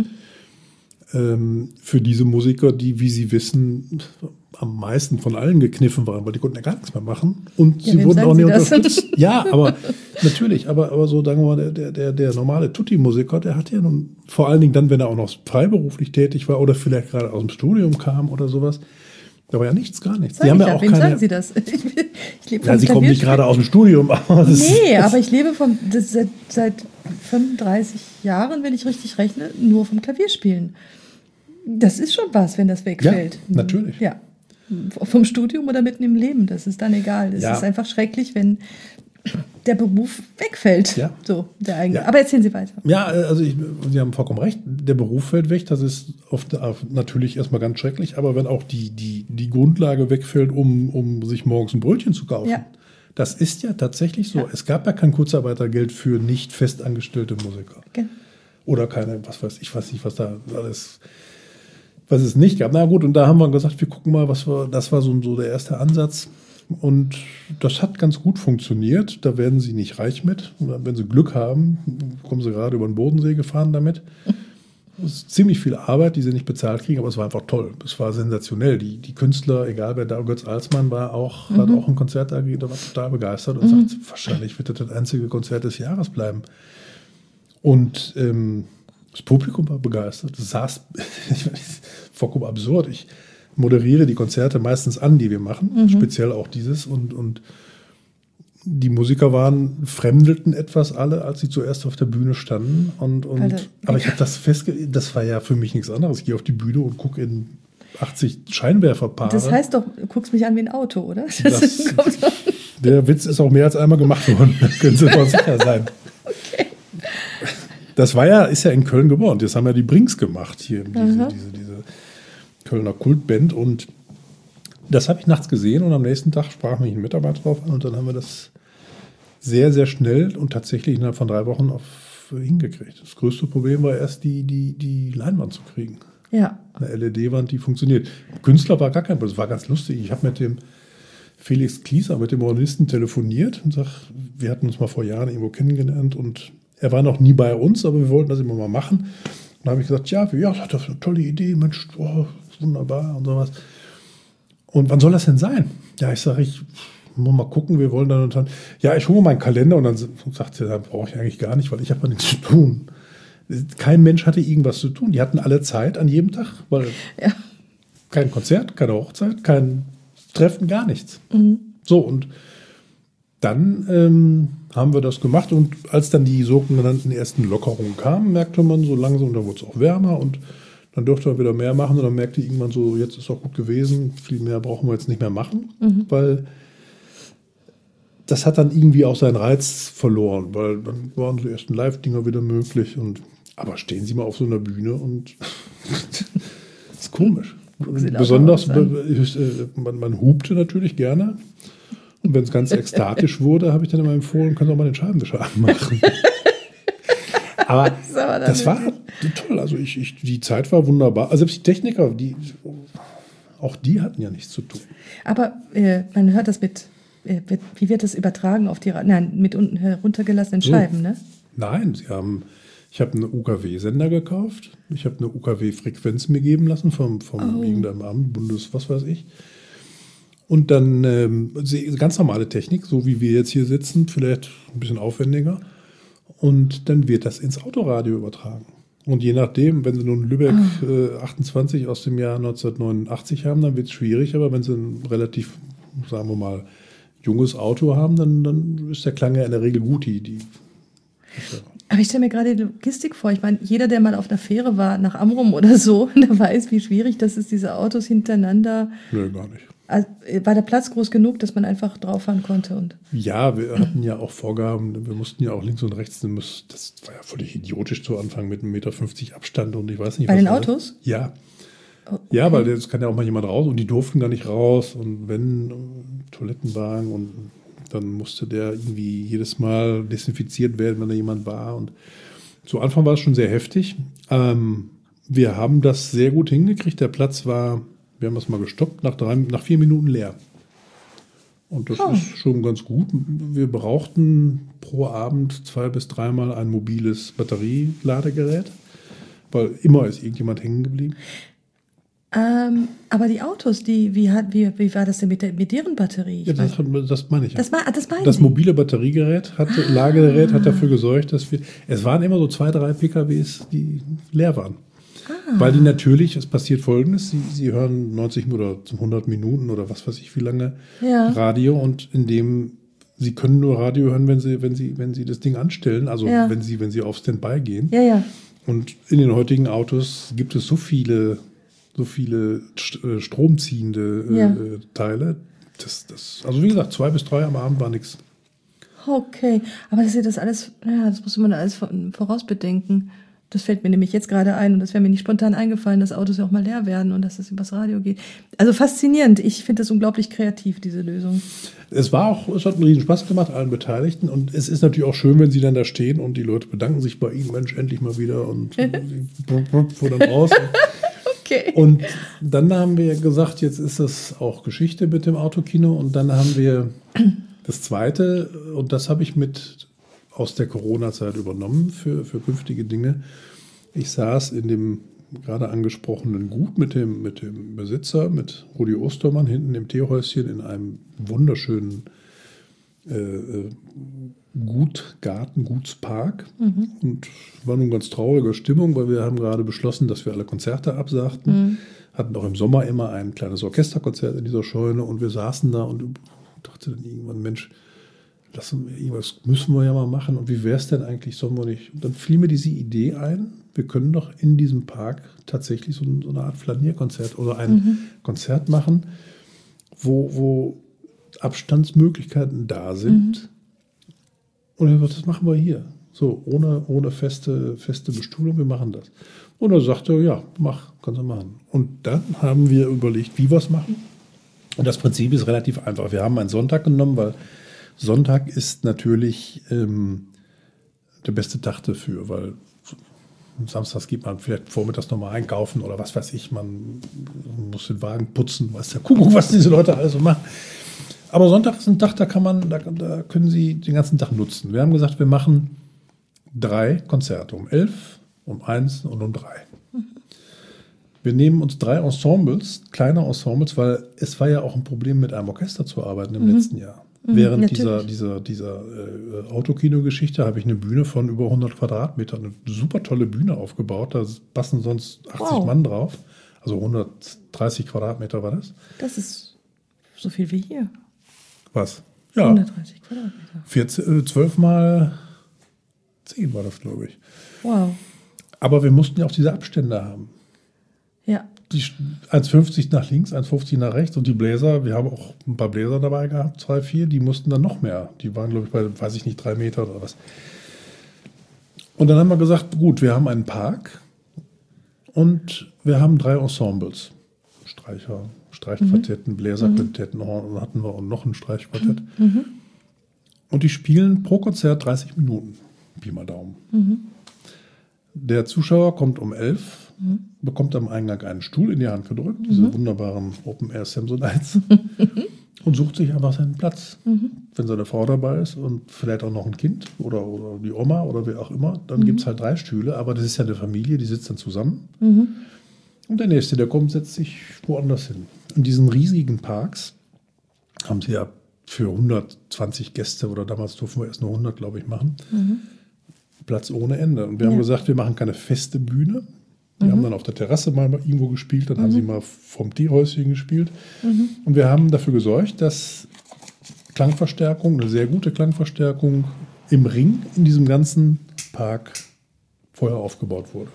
für diese Musiker, die, wie Sie wissen, am meisten von allen gekniffen waren, weil die konnten ja gar nichts mehr machen und sie wurden auch nicht unterstützt. Ja, aber natürlich, aber so sagen wir mal, der normale Tutti-Musiker, der hat ja nun, vor allen Dingen dann, wenn er auch noch freiberuflich tätig war oder vielleicht gerade aus dem Studium kam oder sowas, da war ja nichts, gar nichts. Sie haben ja auch keine. Sagen Sie das? Ich lebe vom Sie kommen nicht gerade aus dem Studium. Aber aber ich lebe seit 35 Jahren, wenn ich richtig rechne, nur vom Klavierspielen. Das ist schon was, wenn das wegfällt. Ja, natürlich. Ja. Vom Studium oder mitten im Leben, das ist dann egal. Es ist einfach schrecklich, wenn der Beruf wegfällt. Ja. So, der eigene. Ja. Aber erzählen Sie weiter. Ja, also Sie haben vollkommen recht. Der Beruf fällt weg. Das ist oft natürlich erstmal ganz schrecklich. Aber wenn auch die Grundlage wegfällt, um sich morgens ein Brötchen zu kaufen. Ja. Das ist ja tatsächlich so. Ja. Es gab ja kein Kurzarbeitergeld für nicht festangestellte Musiker. Okay. Oder keine, was weiß ich, was da alles, was es nicht gab. Na gut, und da haben wir gesagt, wir gucken mal, das war so der erste Ansatz. Und das hat ganz gut funktioniert. Da werden Sie nicht reich mit. Wenn Sie Glück haben, kommen Sie gerade über den Bodensee gefahren damit. Es ist ziemlich viel Arbeit, die Sie nicht bezahlt kriegen, aber es war einfach toll. Es war sensationell. Die Künstler, egal wer da, Götz Alsmann hat auch ein Konzert da, der war total begeistert und sagt, wahrscheinlich wird das einzige Konzert des Jahres bleiben. Und das Publikum war begeistert. Das saß vollkommen absurd. Ich moderiere die Konzerte meistens an, die wir machen, speziell auch dieses. Und die Musiker fremdelten etwas alle, als sie zuerst auf der Bühne standen. Aber ich habe das war ja für mich nichts anderes. Ich gehe auf die Bühne und gucke in 80 Scheinwerferpaare. Das heißt doch, du guckst mich an wie ein Auto, oder? Der Witz ist auch mehr als einmal gemacht worden. Da können Sie mal sicher sein. Okay. Das ist ja in Köln geboren. Das haben ja die Brinks gemacht hier, diese Kölner Kultband. Und das habe ich nachts gesehen und am nächsten Tag sprach mich ein Mitarbeiter drauf an und dann haben wir das sehr, sehr schnell und tatsächlich innerhalb von 3 Wochen hingekriegt. Das größte Problem war erst die Leinwand zu kriegen. Ja. Eine LED-Wand, die funktioniert. Künstler war gar kein Problem. Das war ganz lustig. Ich habe mit dem Felix Klieser, mit dem Organisten, telefoniert und wir hatten uns mal vor Jahren irgendwo kennengelernt und er war noch nie bei uns, aber wir wollten das immer mal machen. Und dann habe ich gesagt, ja, das ist eine tolle Idee, Mensch, wunderbar und sowas. Und wann soll das denn sein? Ja, ich sage, ich muss mal gucken, wir wollen dann und dann. Ja, ich hole mal meinen Kalender und dann sagt er, brauche ich eigentlich gar nicht, weil ich habe ja nichts zu tun. Kein Mensch hatte irgendwas zu tun. Die hatten alle Zeit an jedem Tag, weil kein Konzert, keine Hochzeit, kein Treffen, gar nichts. So, und dann haben wir das gemacht und als dann die sogenannten ersten Lockerungen kamen, merkte man so langsam, da wurde es auch wärmer und dann durfte man wieder mehr machen und dann merkte irgendwann so, jetzt ist auch gut gewesen, viel mehr brauchen wir jetzt nicht mehr machen, weil das hat dann irgendwie auch seinen Reiz verloren, weil dann waren so ersten Live-Dinger wieder möglich aber stehen Sie mal auf so einer Bühne und das ist komisch. Besonders, man hupte natürlich gerne. Und wenn es ganz ekstatisch wurde, habe ich dann immer empfohlen, können Sie auch mal den Scheibenwischer anmachen. Aber das war toll. Also die Zeit war wunderbar. Also selbst die Techniker, auch die hatten ja nichts zu tun. Aber man hört das wie wird das übertragen auf die, mit unten heruntergelassenen Scheiben, ne? Nein, ich habe einen UKW-Sender gekauft, ich habe eine UKW-Frequenz mir geben lassen vom irgendeinem Amt, was weiß ich. Und dann ganz normale Technik, so wie wir jetzt hier sitzen, vielleicht ein bisschen aufwendiger. Und dann wird das ins Autoradio übertragen. Und je nachdem, wenn Sie nun Lübeck 28 aus dem Jahr 1989 haben, dann wird es schwierig. Aber wenn Sie ein relativ, sagen wir mal, junges Auto haben, dann ist der Klang ja in der Regel gut. Aber ich stelle mir gerade die Logistik vor. Ich meine, jeder, der mal auf einer Fähre war, nach Amrum oder so, der weiß, wie schwierig das ist, diese Autos hintereinander. Nö, gar nicht. Also, war der Platz groß genug, dass man einfach drauf fahren konnte? Ja, wir hatten ja auch Vorgaben, wir mussten ja auch links und rechts, das war ja völlig idiotisch zu Anfang mit 1,50 Meter Abstand und ich weiß nicht, bei was. Den Autos? Ja. Okay. Ja, weil es kann ja auch mal jemand raus und die durften gar nicht raus und wenn Toilettenwagen und dann musste der irgendwie jedes Mal desinfiziert werden, wenn da jemand war und zu Anfang war es schon sehr heftig. Wir haben das sehr gut hingekriegt, der Platz war, wir haben das mal gestoppt, nach 4 Minuten leer. Und das ist schon ganz gut. Wir brauchten pro Abend 2 bis 3 Mal ein mobiles Batterieladegerät, weil immer ist irgendjemand hängen geblieben. Aber die Autos, wie war das denn mit deren Batterie? Ja, das meine ich. Das mobile Batteriegerät, Ladegerät hat dafür gesorgt, dass es waren immer so 2, 3 PKWs, die leer waren. Weil die natürlich, es passiert Folgendes, sie hören 90 oder 100 Minuten oder was weiß ich wie lange Radio und sie können nur Radio hören, wenn sie das Ding anstellen, also wenn sie auf Standby gehen. Ja. Und in den heutigen Autos gibt es so viele stromziehende Teile. Also wie gesagt, 2 bis 3 am Abend war nichts. Okay, aber das ist ja das alles, das muss man alles vorausbedenken. Das fällt mir nämlich jetzt gerade ein und das wäre mir nicht spontan eingefallen, dass Autos ja auch mal leer werden und dass es übers Radio geht. Also faszinierend. Ich finde das unglaublich kreativ, diese Lösung. Es hat einen riesen Spaß gemacht, allen Beteiligten. Und es ist natürlich auch schön, wenn sie dann da stehen und die Leute bedanken sich bei Ihnen, Mensch, endlich mal wieder und fuhr dann raus. Okay. Und dann haben wir gesagt, jetzt ist das auch Geschichte mit dem Autokino. Und dann haben wir das Zweite, und das habe ich aus der Corona-Zeit übernommen für künftige Dinge. Ich saß in dem gerade angesprochenen Gut mit dem Besitzer, mit Rudi Ostermann, hinten im Teehäuschen in einem wunderschönen Gutspark. Und war nun ganz traurige Stimmung, weil wir haben gerade beschlossen, dass wir alle Konzerte absagten. Hatten auch im Sommer immer ein kleines Orchesterkonzert in dieser Scheune und wir saßen da und dachte dann irgendwann, Mensch, irgendwas müssen wir ja mal machen. Und wie wäre es denn eigentlich, sollen wir nicht? Und dann fiel mir diese Idee ein, wir können doch in diesem Park tatsächlich so eine Art Flanierkonzert oder ein Konzert machen, wo Abstandsmöglichkeiten da sind. Und er sagt, das machen wir hier. So, ohne feste Bestuhlung, wir machen das. Und er sagte, ja, kannst du machen. Und dann haben wir überlegt, wie wir es machen. Und das Prinzip ist relativ einfach. Wir haben einen Sonntag genommen, weil Sonntag ist natürlich der beste Tag dafür, weil samstags geht man vielleicht vormittags nochmal einkaufen oder was weiß ich, man muss den Wagen putzen, weiß der Kuckuck, was diese Leute alles so machen. Aber Sonntag ist ein Tag, da können Sie den ganzen Tag nutzen. Wir haben gesagt, wir machen 3 Konzerte, um 11, um 1 und um 3. Wir nehmen uns 3 Ensembles, kleine Ensembles, weil es war ja auch ein Problem, mit einem Orchester zu arbeiten im letzten Jahr. Während dieser Autokino-Geschichte habe ich eine Bühne von über 100 Quadratmetern, eine super tolle Bühne aufgebaut. Da passen sonst 80 Mann drauf. Also 130 Quadratmeter war das. Das ist so viel wie hier. Was? Ja. 130 Quadratmeter. 12 mal 10 war das, glaube ich. Wow. Aber wir mussten ja auch diese Abstände haben. Ja. Die 1,50 nach links, 1,50 nach rechts und die Bläser, wir haben auch ein paar Bläser dabei gehabt, 2, 4, die mussten dann noch mehr. Die waren, glaube ich, bei, weiß ich nicht, 3 Meter oder was. Und dann haben wir gesagt, gut, wir haben einen Park und wir haben 3 Ensembles. Streichquartetten, Bläserquartetten, Horn hatten wir und noch ein Streichquartett. Und die spielen pro Konzert 30 Minuten, Pi mal Daumen. Der Zuschauer kommt um 11, bekommt am Eingang einen Stuhl in die Hand gedrückt, diese wunderbaren Open-Air Samsonites, und sucht sich einfach seinen Platz. Wenn seine Frau dabei ist und vielleicht auch noch ein Kind oder die Oma oder wer auch immer, dann gibt es halt 3 Stühle, aber das ist ja eine Familie, die sitzt dann zusammen. Und der Nächste, der kommt, setzt sich woanders hin. In diesen riesigen Parks haben sie ja für 120 Gäste, oder damals durften wir erst nur 100, glaube ich, machen, Platz ohne Ende. Und wir haben gesagt, wir machen keine feste Bühne. Die haben dann auf der Terrasse mal irgendwo gespielt, dann haben sie mal vom Teehäuschen gespielt. Und wir haben dafür gesorgt, dass Klangverstärkung, eine sehr gute Klangverstärkung im Ring in diesem ganzen Park vorher aufgebaut wurde.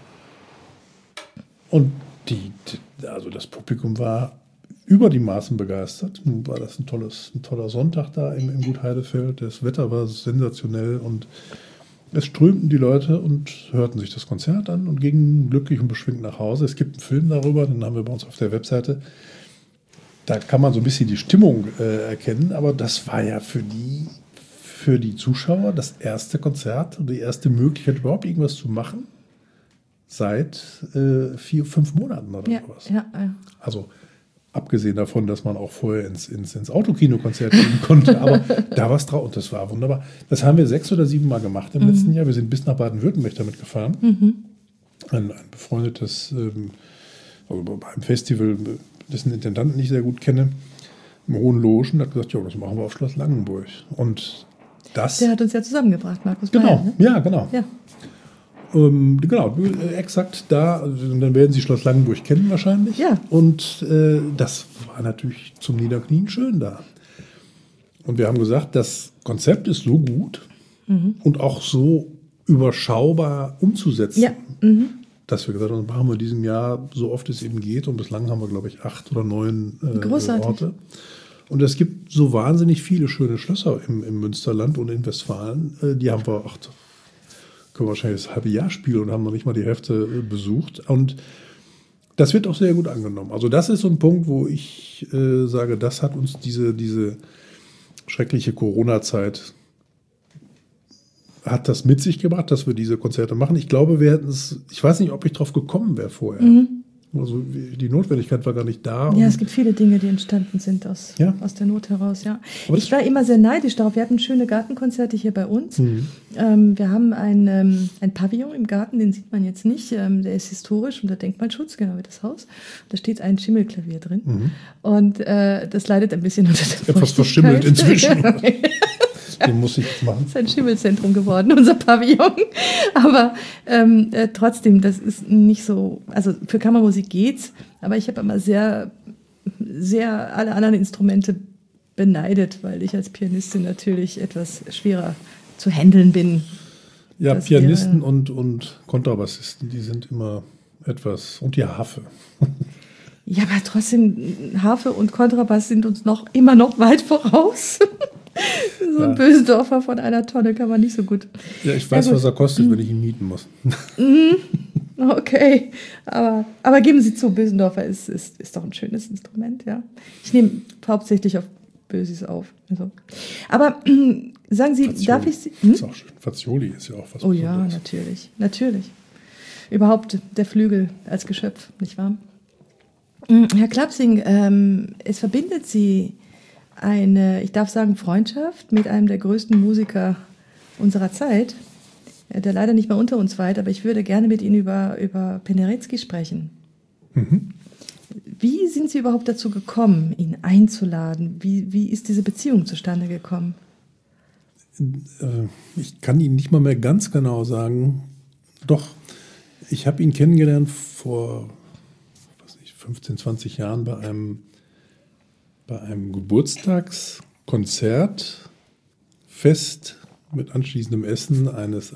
Und also das Publikum war über die Maßen begeistert. Nun war das ein toller Sonntag da im Gut Heidefeld. Das Wetter war sensationell und es strömten die Leute und hörten sich das Konzert an und gingen glücklich und beschwingt nach Hause. Es gibt einen Film darüber, den haben wir bei uns auf der Webseite. Da kann man so ein bisschen die Stimmung erkennen, aber das war ja für die Zuschauer das erste Konzert und die erste Möglichkeit, überhaupt irgendwas zu machen, seit 4-5 Monaten oder sowas. Ja. Also abgesehen davon, dass man auch vorher ins Autokino-Konzert gehen konnte, aber da war es drauf und das war wunderbar. Das haben wir 6 oder 7 Mal gemacht im letzten Jahr. Wir sind bis nach Baden-Württemberg damit gefahren. Ein befreundetes, also beim Festival, dessen Intendanten ich sehr gut kenne, im Hohen Logen, hat gesagt, ja, das machen wir auf Schloss Langenburg. Und das... Der hat uns ja zusammengebracht, Markus Genau, Meyer, ne? ja, genau. Ja. Genau, exakt da, also dann werden Sie Schloss Langenburg kennen wahrscheinlich. Ja. Und das war natürlich zum Niederknien schön da. Und wir haben gesagt, das Konzept ist so gut und auch so überschaubar umzusetzen, dass wir gesagt haben, das machen wir in diesem Jahr so oft es eben geht. Und bislang haben wir, glaube ich, 8 oder 9 Orte. Und es gibt so wahnsinnig viele schöne Schlösser im Münsterland und in Westfalen. Die haben wir auch... können wir wahrscheinlich das halbe Jahr spielen und haben noch nicht mal die Hälfte besucht. Und das wird auch sehr gut angenommen. Also das ist so ein Punkt, wo ich sage, das hat uns diese schreckliche Corona-Zeit, hat das mit sich gebracht, dass wir diese Konzerte machen. Ich glaube, wir hätten es, ich weiß nicht, ob ich drauf gekommen wäre vorher. Also die Notwendigkeit war gar nicht da. Ja, es gibt viele Dinge, die entstanden sind aus der Not heraus, ja. Ich war immer sehr neidisch darauf. Wir hatten schöne Gartenkonzerte hier bei uns. Wir haben ein Pavillon im Garten, den sieht man jetzt nicht. Der ist historisch unter Denkmalschutz, genau wie das Haus. Da steht ein Schimmelklavier drin. Und das leidet ein bisschen unter der etwas verschimmelt inzwischen. Den muss ich jetzt machen. Das ist ein Schimmelzentrum geworden, unser Pavillon. Aber trotzdem, das ist nicht so, also für Kammermusik geht's, aber ich habe immer sehr, sehr alle anderen Instrumente beneidet, weil ich als Pianistin natürlich etwas schwerer zu handeln bin. Ja, das Pianisten und Kontrabassisten, die sind immer etwas, und die Harfe. Ja, aber trotzdem, Harfe und Kontrabass sind uns immer noch weit voraus. So ein Bösendorfer von einer Tonne kann man nicht so gut. Ja, ich weiß, was er kostet, wenn ich ihn mieten muss. Okay, aber geben Sie zu, Bösendorfer ist doch ein schönes Instrument, ja. Ich nehme hauptsächlich auf Bösis auf. Also. Aber sagen Sie, Fazioli. darf ich Sie... Ist auch schön. Fazioli ist ja auch was. Oh ja, natürlich. Überhaupt der Flügel als Geschöpf, nicht wahr? Herr Klapsing, es verbindet Sie eine, ich darf sagen, Freundschaft mit einem der größten Musiker unserer Zeit, der leider nicht mehr unter uns weilt, aber ich würde gerne mit Ihnen über Penderecki sprechen. Wie sind Sie überhaupt dazu gekommen, ihn einzuladen? Wie ist diese Beziehung zustande gekommen? Ich kann Ihnen nicht mal mehr ganz genau sagen. Doch, ich habe ihn kennengelernt vor 15, 20 Jahren bei einem Geburtstagskonzertfest mit anschließendem Essen eines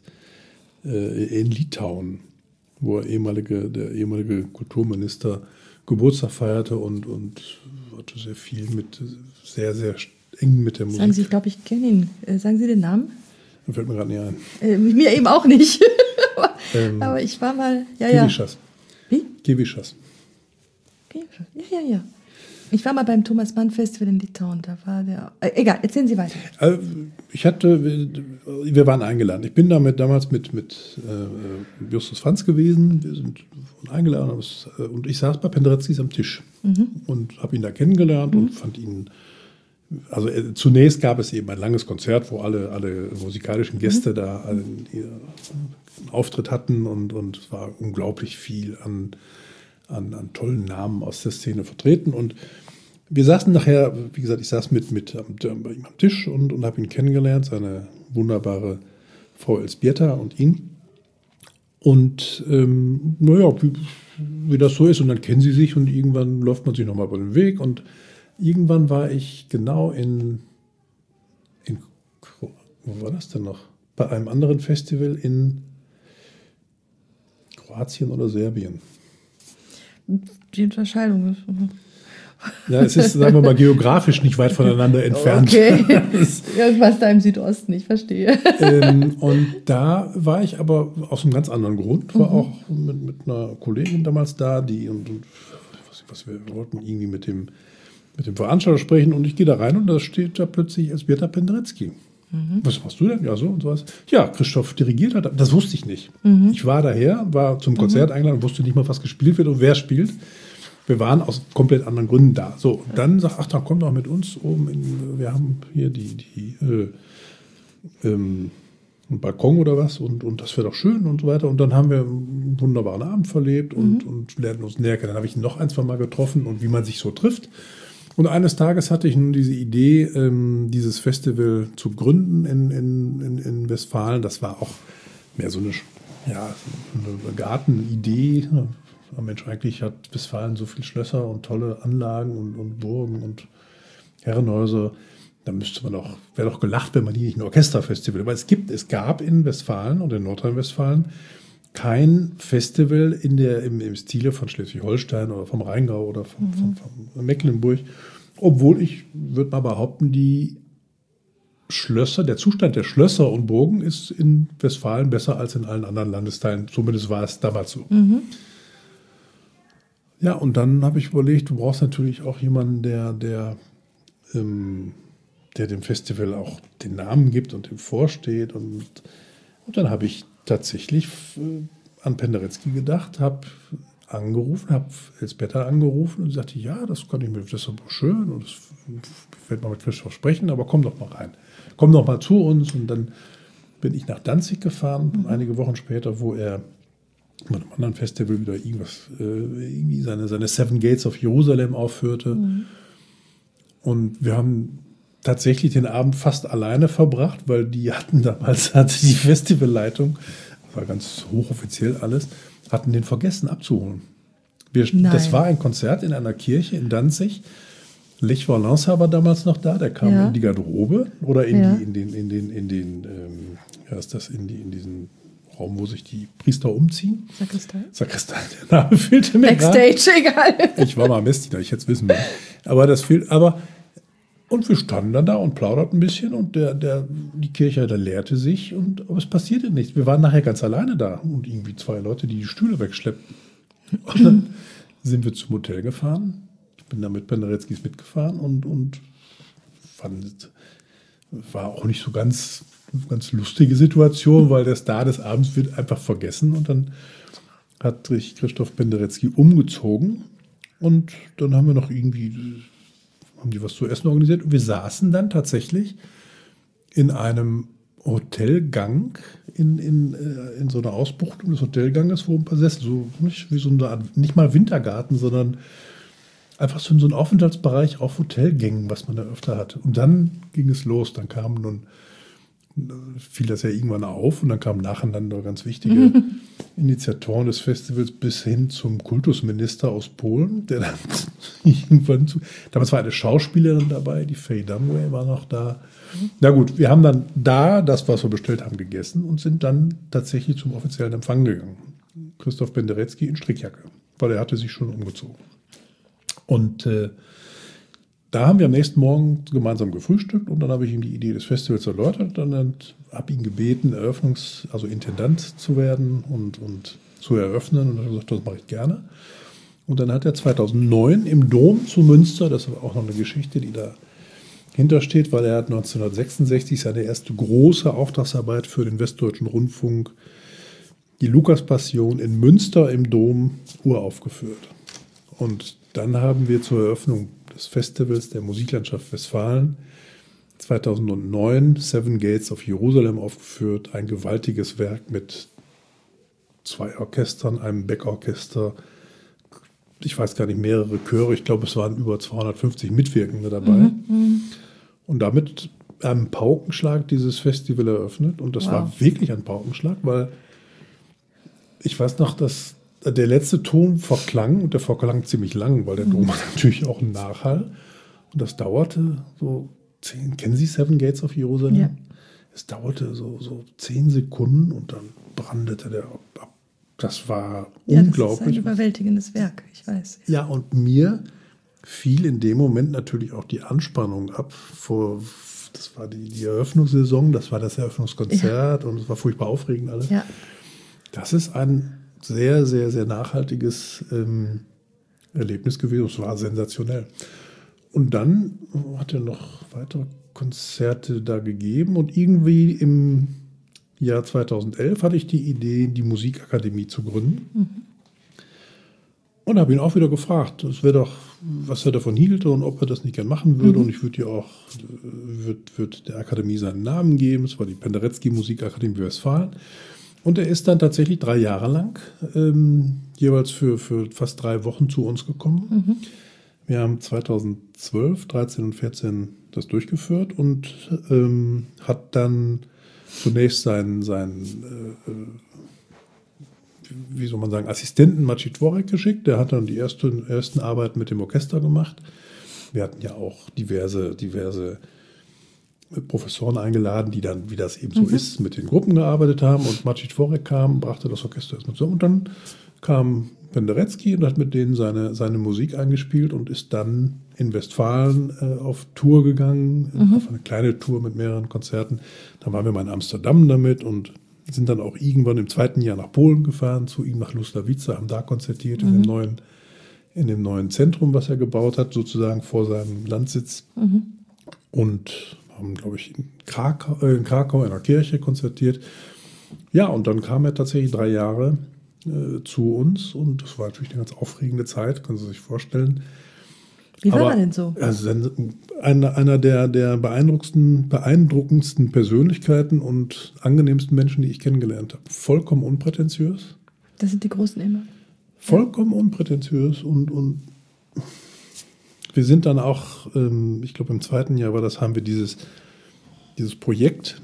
in Litauen, wo der ehemalige Kulturminister Geburtstag feierte und hatte sehr viel sehr, sehr eng mit der Musik. Sagen Sie, ich glaube, ich kenne ihn. Sagen Sie den Namen? Das fällt mir gerade nicht ein. Mir eben auch nicht. Aber ich war mal... Kevichas. Wie? Kevichas. Ja. Ich war mal beim Thomas Mann Festival in Litauen, da war der... egal, erzählen Sie weiter. Wir waren eingeladen. Ich bin damals mit Justus Franz gewesen. Wir sind eingeladen und ich saß bei Pendereckis am Tisch und habe ihn da kennengelernt und fand ihn... Also zunächst gab es eben ein langes Konzert, wo alle musikalischen Gäste da einen Auftritt hatten und es war unglaublich viel an tollen Namen aus der Szene vertreten. Und wir saßen nachher, wie gesagt, ich saß bei ihm am Tisch und habe ihn kennengelernt, seine wunderbare Frau Elżbieta und ihn. Und wie das so ist, und dann kennen sie sich und irgendwann läuft man sich nochmal über den Weg. Und irgendwann war ich genau wo war das denn noch? Bei einem anderen Festival in Kroatien oder Serbien. Die Unterscheidung ist... Ja, es ist, sagen wir mal, geografisch nicht weit voneinander entfernt. Okay, irgendwas da im Südosten, ich verstehe. Und da war ich aber aus einem ganz anderen Grund, war auch mit einer Kollegin damals da, die wir wollten irgendwie mit dem Veranstalter sprechen und ich gehe da rein und da steht da plötzlich Elżbieta Penderecki. Was machst du denn? Ja, so und so was. Ja, Christoph dirigiert hat, das wusste ich nicht. Ich war daher, war zum Konzert eingeladen, wusste nicht mal, was gespielt wird und wer spielt. Wir waren aus komplett anderen Gründen da. So, und dann sagt, ach, dann komm doch mit uns oben wir haben hier einen Balkon oder was und das wäre doch schön und so weiter. Und dann haben wir einen wunderbaren Abend verlebt und lernen uns näher kennen. Dann habe ich ihn noch ein, zwei Mal getroffen und wie man sich so trifft. Und eines Tages hatte ich nun diese Idee, dieses Festival zu gründen in Westfalen. Das war auch mehr so eine Gartenidee. Mensch, eigentlich hat Westfalen so viele Schlösser und tolle Anlagen und Burgen und Herrenhäuser. Da wäre doch gelacht, wenn man hier nicht ein Orchesterfestival. Aber es gab in Westfalen und in Nordrhein-Westfalen kein Festival im Stile von Schleswig-Holstein oder vom Rheingau oder von Mecklenburg. Obwohl ich würde mal behaupten, der Zustand der Schlösser und Burgen ist in Westfalen besser als in allen anderen Landesteilen. Zumindest war es damals so. Ja, und dann habe ich überlegt, du brauchst natürlich auch jemanden, der dem Festival auch den Namen gibt und dem vorsteht. Und dann habe ich tatsächlich an Penderecki gedacht, habe Elżbieta angerufen und sagte, ja, das kann ich mir, das ist aber schön und ich werde mal mit Christoph sprechen, aber komm doch mal rein. Komm doch mal zu uns. Und dann bin ich nach Danzig gefahren, einige Wochen später, wo er bei einem anderen Festival wieder irgendwie seine Seven Gates of Jerusalem aufführte. Und wir haben tatsächlich den Abend fast alleine verbracht, weil die hatte die Festivalleitung, das war ganz hochoffiziell alles, hatten den vergessen abzuholen. Das war ein Konzert in einer Kirche in Danzig. Lech Walesa war damals noch da, der kam in die Garderobe oder in diesen Raum, wo sich die Priester umziehen. Sakristei, der Name fehlte mir. Backstage, egal. Ich war mal Messdiener, ich hätte es wissen müssen. Und wir standen dann da und plauderten ein bisschen und die Kirche, leerte sich, aber es passierte nichts. Wir waren nachher ganz alleine da und irgendwie zwei Leute, die Stühle wegschleppten. Und dann sind wir zum Hotel gefahren. Ich bin da mit Pendereckis mitgefahren und war auch nicht so ganz lustige Situation, weil der Star des Abends wird einfach vergessen und dann hat sich Christoph Penderecki umgezogen und dann haben die was zu essen organisiert und wir saßen dann tatsächlich in einem Hotelgang, in so einer Ausbuchtung des Hotelganges, wo ein paar Sessel, so nicht wie so eine Art, nicht mal Wintergarten, sondern einfach so in so einen Aufenthaltsbereich auf Hotelgängen, was man da öfter hatte. Und dann ging es los, dann fiel das ja irgendwann auf und dann kamen nacheinander ganz wichtige Initiatoren des Festivals bis hin zum Kultusminister aus Polen, der dann damals war eine Schauspielerin dabei, die Faye Dunaway war noch da. Na gut, wir haben dann da das, was wir bestellt haben, gegessen und sind dann tatsächlich zum offiziellen Empfang gegangen. Christoph Penderecki in Strickjacke, weil er hatte sich schon umgezogen. Und da haben wir am nächsten Morgen gemeinsam gefrühstückt und dann habe ich ihm die Idee des Festivals erläutert und dann habe ihn gebeten, Intendant zu werden und zu eröffnen. Und er hat gesagt, das mache ich gerne. Und dann hat er 2009 im Dom zu Münster, das ist aber auch noch eine Geschichte, die dahinter steht, weil er hat 1966 seine erste große Auftragsarbeit für den Westdeutschen Rundfunk, die Lukas-Passion in Münster im Dom, uraufgeführt. Und dann haben wir zur Eröffnung des Festivals der Musiklandschaft Westfalen 2009 Seven Gates of Jerusalem aufgeführt, ein gewaltiges Werk mit 2 Orchestern, einem Backorchester, ich weiß gar nicht, mehrere Chöre, ich glaube, es waren über 250 Mitwirkende dabei. Und damit einem Paukenschlag dieses Festival eröffnet. Und das war wirklich ein Paukenschlag, weil ich weiß noch, dass der letzte Ton verklang, und der verklang ziemlich lang, weil der Dom hat natürlich auch einen Nachhall. Und das dauerte so 10, kennen Sie Seven Gates of Jerusalem? Ja. Es dauerte so 10 Sekunden und dann brandete der ab. Das war unglaublich. Das ist ein überwältigendes Werk, ich weiß. Ja, und mir fiel in dem Moment natürlich auch die Anspannung ab. Das war die Eröffnungssaison, das war das Eröffnungskonzert und es war furchtbar aufregend alles. Ja. Das ist ein sehr, sehr, sehr nachhaltiges Erlebnis gewesen. Es war sensationell. Und dann hat er noch weitere Konzerte da gegeben und irgendwie im Jahr 2011 hatte ich die Idee, die Musikakademie zu gründen. Und habe ihn auch wieder gefragt, das wäre doch, was er davon hielte und ob er das nicht gern machen würde. Und ich würde ja auch würd der Akademie seinen Namen geben. Es war die Penderecki Musikakademie Westfalen. Und er ist dann tatsächlich 3 Jahre lang jeweils für fast 3 Wochen zu uns gekommen. Wir haben 2012, 13 und 14 das durchgeführt und hat dann zunächst seinen wie soll man sagen, Assistenten Maciej Dworek geschickt. Der hat dann die ersten Arbeiten mit dem Orchester gemacht. Wir hatten ja auch diverse Professoren eingeladen, die dann, wie das eben so ist, mit den Gruppen gearbeitet haben. Und Maciej Dworek kam, brachte das Orchester erstmal zusammen. Und dann kam Penderecki und hat mit denen seine Musik eingespielt und ist dann in Westfalen auf Tour gegangen, auf eine kleine Tour mit mehreren Konzerten. Dann waren wir mal in Amsterdam damit und sind dann auch irgendwann im 2. Jahr nach Polen gefahren, zu ihm nach Luslawice, haben da konzertiert in dem neuen Zentrum, was er gebaut hat, sozusagen vor seinem Landsitz. Und haben, glaube ich, in Krakau in einer Kirche konzertiert. Ja, und dann kam er tatsächlich 3 Jahre zu uns und das war natürlich eine ganz aufregende Zeit, können Sie sich vorstellen. Wie war er denn so? Also einer der beeindruckendsten Persönlichkeiten und angenehmsten Menschen, die ich kennengelernt habe. Vollkommen unprätentiös. Das sind die Großen immer. Vollkommen unprätentiös und wir sind dann auch, ich glaube im 2. Jahr haben wir dieses Projekt,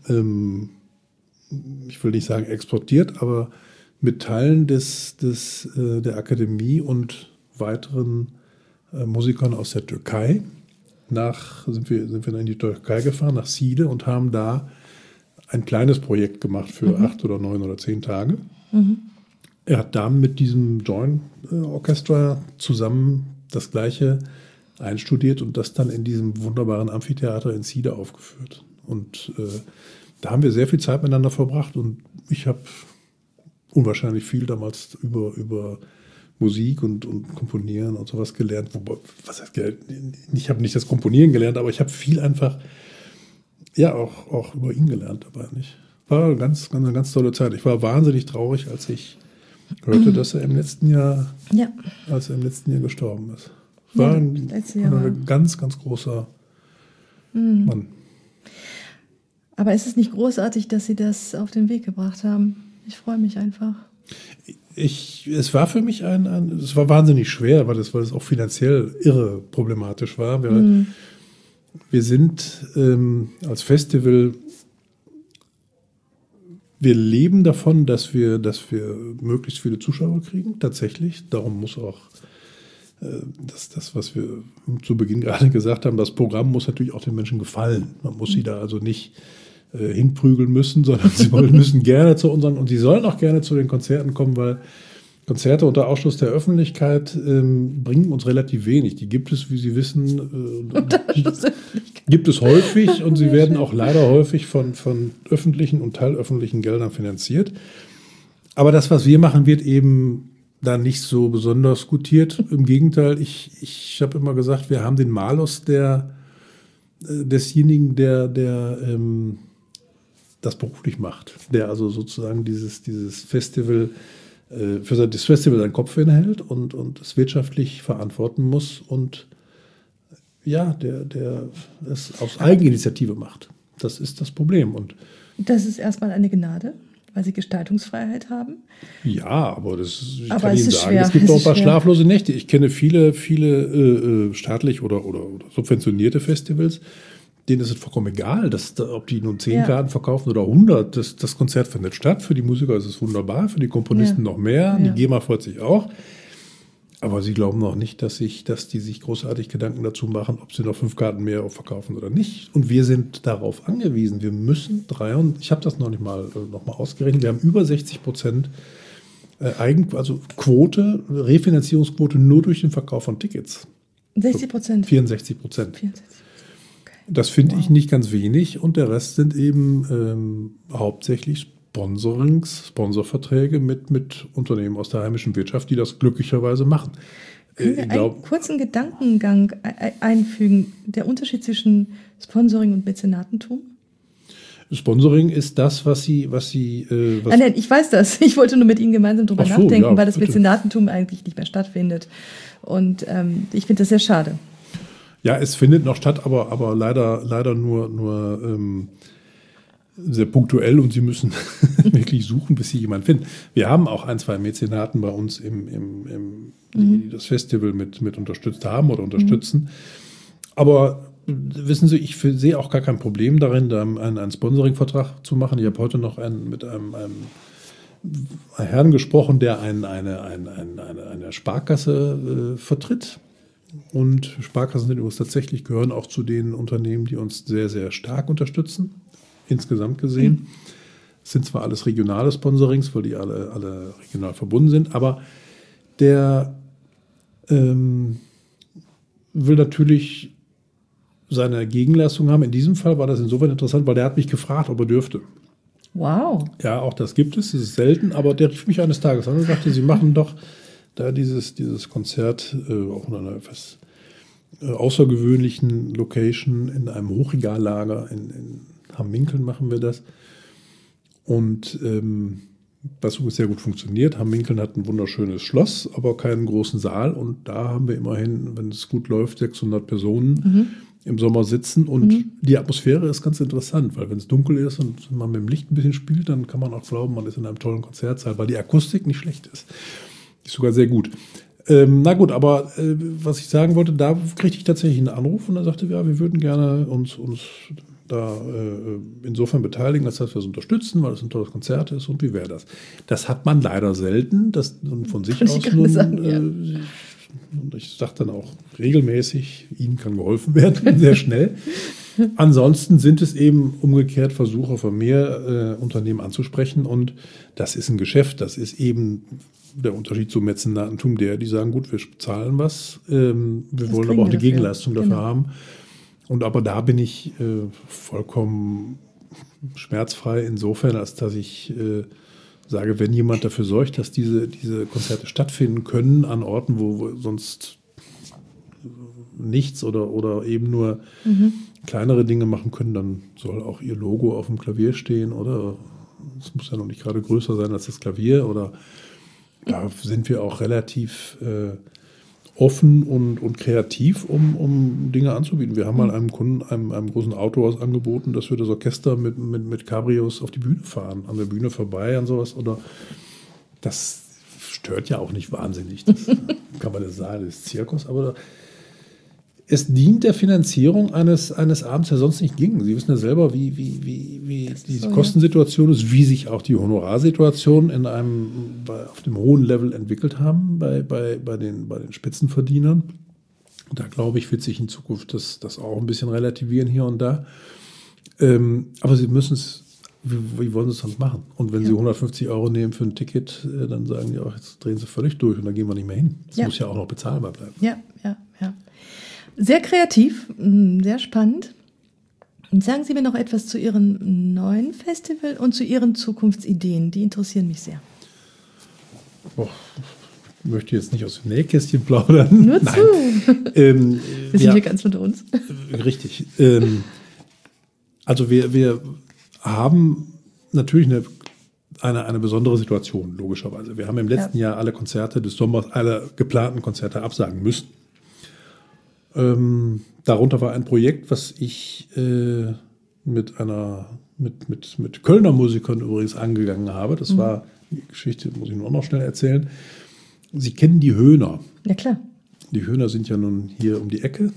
ich will nicht sagen exportiert, aber mit Teilen der Akademie und weiteren Musikern aus der Türkei sind wir dann in die Türkei gefahren, nach Side und haben da ein kleines Projekt gemacht für 8 oder 9 oder 10 Tage. Er hat da mit diesem Joint Orchestra zusammen das Gleiche einstudiert und das dann in diesem wunderbaren Amphitheater in Side aufgeführt. Und da haben wir sehr viel Zeit miteinander verbracht und ich habe unwahrscheinlich viel damals über Musik und Komponieren und sowas gelernt. Was heißt gelernt? Ich habe nicht das Komponieren gelernt, aber ich habe viel einfach, ja, auch über ihn gelernt dabei. Nicht? War eine ganz tolle Zeit. Ich war wahnsinnig traurig, als ich hörte, dass er im letzten Jahr gestorben ist. War ein ganz, ganz großer Mann. Aber ist es nicht großartig, dass Sie das auf den Weg gebracht haben? Ich freue mich einfach. Es war für mich es war wahnsinnig schwer, weil es auch finanziell irre problematisch war. Wir sind als Festival, wir leben davon, dass wir möglichst viele Zuschauer kriegen, tatsächlich. Darum muss auch das, was wir zu Beginn gerade gesagt haben, das Programm muss natürlich auch den Menschen gefallen. Man muss sie da also nicht hinprügeln müssen, sondern sie müssen gerne zu unseren, und sie sollen auch gerne zu den Konzerten kommen, weil Konzerte unter Ausschluss der Öffentlichkeit bringen uns relativ wenig. Die gibt es, wie Sie wissen, gibt es häufig und sie werden auch leider häufig von öffentlichen und teilöffentlichen Geldern finanziert. Aber das, was wir machen, wird eben da nicht so besonders gutiert. Im Gegenteil, ich habe immer gesagt, wir haben den Malus desjenigen, der das beruflich macht, der also sozusagen dieses Festival für das Festival seinen Kopf hinhält und es wirtschaftlich verantworten muss und ja, der es aus Eigeninitiative macht. Das ist das Problem. Und das ist erstmal eine Gnade, weil sie Gestaltungsfreiheit haben. ja, aber ich aber kann Ihnen sagen, schwer. es gibt auch ein paar schwer. schlaflose Nächte. Ich kenne viele staatlich oder subventionierte Festivals, denen ist es vollkommen egal, ob die nun 10 Karten verkaufen oder 100. Das Konzert findet statt. Für die Musiker ist es wunderbar, für die Komponisten noch mehr. Die GEMA freut sich auch. Aber sie glauben noch nicht, dass die sich großartig Gedanken dazu machen, ob sie noch 5 Karten mehr verkaufen oder nicht. Und wir sind darauf angewiesen. Wir müssen ich habe das noch mal ausgerechnet, wir haben über 60% Quote, Refinanzierungsquote nur durch den Verkauf von Tickets. 60%? 64%. Das finde ich nicht ganz wenig und der Rest sind eben hauptsächlich Sponsorverträge mit Unternehmen aus der heimischen Wirtschaft, die das glücklicherweise machen. Können wir einen kurzen Gedankengang einfügen? Der Unterschied zwischen Sponsoring und Mäzenatentum? Sponsoring ist das, was Sie Nein, ich weiß das. Ich wollte nur mit Ihnen gemeinsam drüber nachdenken, weil das Mäzenatentum eigentlich nicht mehr stattfindet. Und ich finde das sehr schade. Ja, es findet noch statt, aber leider nur sehr punktuell und Sie müssen wirklich suchen, bis Sie jemanden finden. Wir haben auch 1, 2 Mäzenaten bei uns, die das Festival mit unterstützt haben oder unterstützen. Aber wissen Sie, ich sehe auch gar kein Problem darin, da einen Sponsoring-Vertrag zu machen. Ich habe heute noch mit einem Herrn gesprochen, der eine Sparkasse vertritt. Und Sparkassen sind übrigens tatsächlich, gehören auch zu den Unternehmen, die uns sehr, sehr stark unterstützen, insgesamt gesehen. Es sind zwar alles regionale Sponsorings, weil die alle regional verbunden sind, aber der will natürlich seine Gegenleistung haben. In diesem Fall war das insofern interessant, weil der hat mich gefragt, ob er dürfte. Wow. Ja, auch das gibt es, das ist selten, aber der rief mich eines Tages an und sagte, Sie machen doch da dieses Konzert auch in einer etwas außergewöhnlichen Location, in einem Hochregallager in Hamminkeln machen wir das. Und was sehr gut funktioniert. Hamminkeln hat ein wunderschönes Schloss, aber keinen großen Saal. Und da haben wir immerhin, wenn es gut läuft, 600 Personen im Sommer sitzen. Und die Atmosphäre ist ganz interessant, weil wenn es dunkel ist und man mit dem Licht ein bisschen spielt, dann kann man auch glauben, man ist in einem tollen Konzertsaal, weil die Akustik nicht schlecht ist. Ist sogar sehr gut. Na gut, aber was ich sagen wollte, da kriegte ich tatsächlich einen Anruf und er sagte, ja, wir würden gerne uns da insofern beteiligen, dass wir es unterstützen, weil es ein tolles Konzert ist und wie wäre das? Das hat man leider selten, das von sich aus nun, und ich sage dann auch regelmäßig, Ihnen kann geholfen werden, sehr schnell. Ansonsten sind es eben umgekehrt Versuche von mir, Unternehmen anzusprechen und das ist ein Geschäft, das ist eben der Unterschied zum Mäzenatentum, die sagen, gut, wir zahlen was, wir wollen aber auch eine Gegenleistung dafür haben. Und aber da bin ich vollkommen schmerzfrei insofern, als dass ich sage, wenn jemand dafür sorgt, dass diese Konzerte stattfinden können an Orten, wo sonst nichts oder eben nur kleinere Dinge machen können, dann soll auch ihr Logo auf dem Klavier stehen oder es muss ja noch nicht gerade größer sein als das Klavier oder da sind wir auch relativ offen und kreativ, um Dinge anzubieten. Wir haben mal einem Kunden, einem großen Autohaus angeboten, dass wir das Orchester mit Cabrios auf die Bühne fahren, an der Bühne vorbei und sowas. Oder das stört ja auch nicht wahnsinnig. Das kann man das sagen, das ist Zirkus, aber es dient der Finanzierung eines Abends, der sonst nicht ging. Sie wissen ja selber, wie die Kostensituation ist, wie sich auch die Honorarsituation auf dem hohen Level entwickelt haben bei den Spitzenverdienern. Da glaube ich, wird sich in Zukunft das auch ein bisschen relativieren hier und da. Aber Sie müssen es, wie wollen Sie es sonst machen? Und wenn Sie 150 € nehmen für ein Ticket, dann sagen die auch, jetzt drehen Sie völlig durch und dann gehen wir nicht mehr hin. Das muss ja auch noch bezahlbar bleiben. Ja. Sehr kreativ, sehr spannend. Und sagen Sie mir noch etwas zu Ihrem neuen Festival und zu Ihren Zukunftsideen. Die interessieren mich sehr. möchte jetzt nicht aus dem Nähkästchen plaudern. Nur zu. Wir sind hier ganz unter uns. Richtig. Also wir haben natürlich eine besondere Situation, logischerweise. Wir haben im letzten Jahr alle Konzerte des Sommers, alle geplanten Konzerte absagen müssen. Darunter war ein Projekt, was ich mit Kölner Musikern übrigens angegangen habe. Das war, die Geschichte muss ich nur noch schnell erzählen. Sie kennen die Höhner. Ja, klar. Die Höhner sind ja nun hier um die Ecke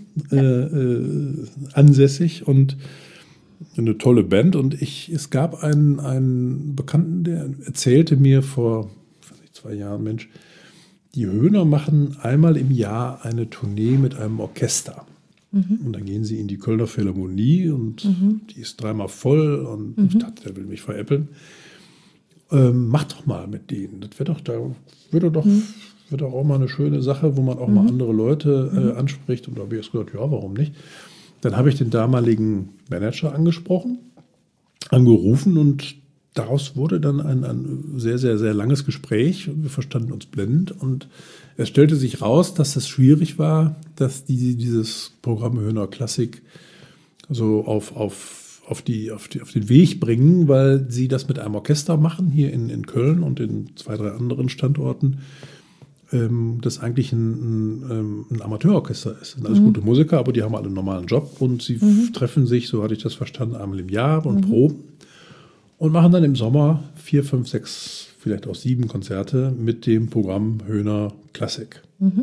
ansässig und eine tolle Band. Und es gab einen Bekannten, der erzählte mir vor 2 Jahren, Mensch, die Höhner machen einmal im Jahr eine Tournee mit einem Orchester. Und dann gehen sie in die Kölner Philharmonie und die ist 3-mal voll und ich dachte, der will mich veräppeln. Mach doch mal mit denen. Das wird doch auch mal eine schöne Sache, wo man auch mal andere Leute anspricht. Und da habe ich erst gesagt, ja, warum nicht? Dann habe ich den damaligen Manager angerufen und daraus wurde dann ein sehr, sehr, sehr langes Gespräch. Wir verstanden uns blendend und es stellte sich raus, dass es schwierig war, dass dieses Programm Höhner Klassik so auf den Weg bringen, weil sie das mit einem Orchester machen, hier in Köln und in 2, 3 anderen Standorten. Das eigentlich ein Amateurorchester ist. Das sind alles gute Musiker, aber die haben alle einen normalen Job und sie treffen sich, so hatte ich das verstanden, einmal im Jahr und proben und machen dann im Sommer 4, 5, 6, vielleicht auch 7 Konzerte mit dem Programm Höhner Klassik.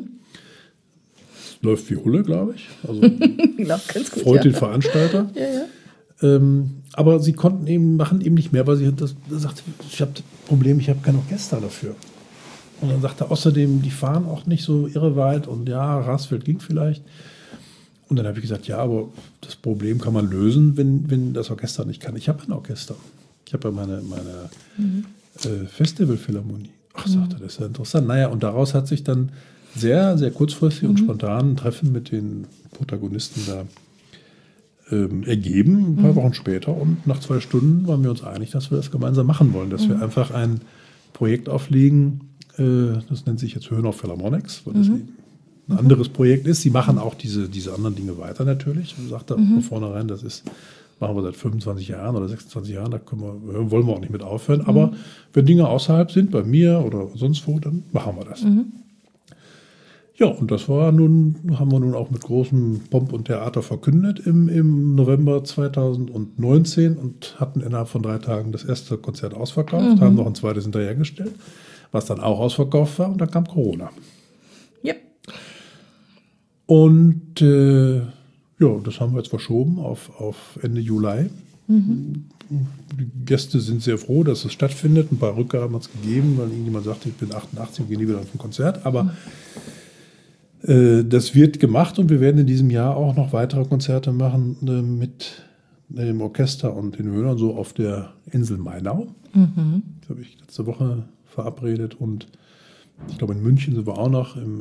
Läuft wie Hulle, glaube ich. Also Ganz gut, freut den Veranstalter. Ja. Aber sie machen eben nicht mehr, weil sie sagte, ich habe das Problem, ich habe kein Orchester dafür. Und dann sagte er außerdem, die fahren auch nicht so irre weit und ja, Rasfeld ging vielleicht. Und dann habe ich gesagt, ja, aber das Problem kann man lösen, wenn das Orchester nicht kann. Ich habe ein Orchester. Ich habe ja meine Festivalphilharmonie. Ach, sagte er, das ist ja interessant. Naja, und daraus hat sich dann sehr, sehr kurzfristig und spontan ein Treffen mit den Protagonisten da ergeben, ein paar Wochen später. Und nach 2 Stunden waren wir uns einig, dass wir das gemeinsam machen wollen. Dass wir einfach ein Projekt auflegen, das nennt sich jetzt Höhner Philharmonics, weil das ein anderes Projekt ist. Sie machen auch diese anderen Dinge weiter natürlich. Ich sagte von vornherein, machen wir seit 25 Jahren oder 26 Jahren, da wollen wir auch nicht mit aufhören. Aber wenn Dinge außerhalb sind, bei mir oder sonst wo, dann machen wir das. Ja, und das haben wir nun auch mit großem Pomp und Theater verkündet im November 2019 und hatten innerhalb von 3 Tagen das erste Konzert ausverkauft, haben noch ein zweites hinterhergestellt, was dann auch ausverkauft war und dann kam Corona. Ja. Und das haben wir jetzt verschoben auf Ende Juli. Die Gäste sind sehr froh, dass es stattfindet. Ein paar Rückgaben hat es gegeben, weil irgendjemand sagte, ich bin 88 und gehe nie wieder auf ein Konzert. Aber das wird gemacht und wir werden in diesem Jahr auch noch weitere Konzerte machen mit dem Orchester und den Höhnern so auf der Insel Mainau. Das habe ich letzte Woche verabredet und ich glaube in München sind wir auch noch im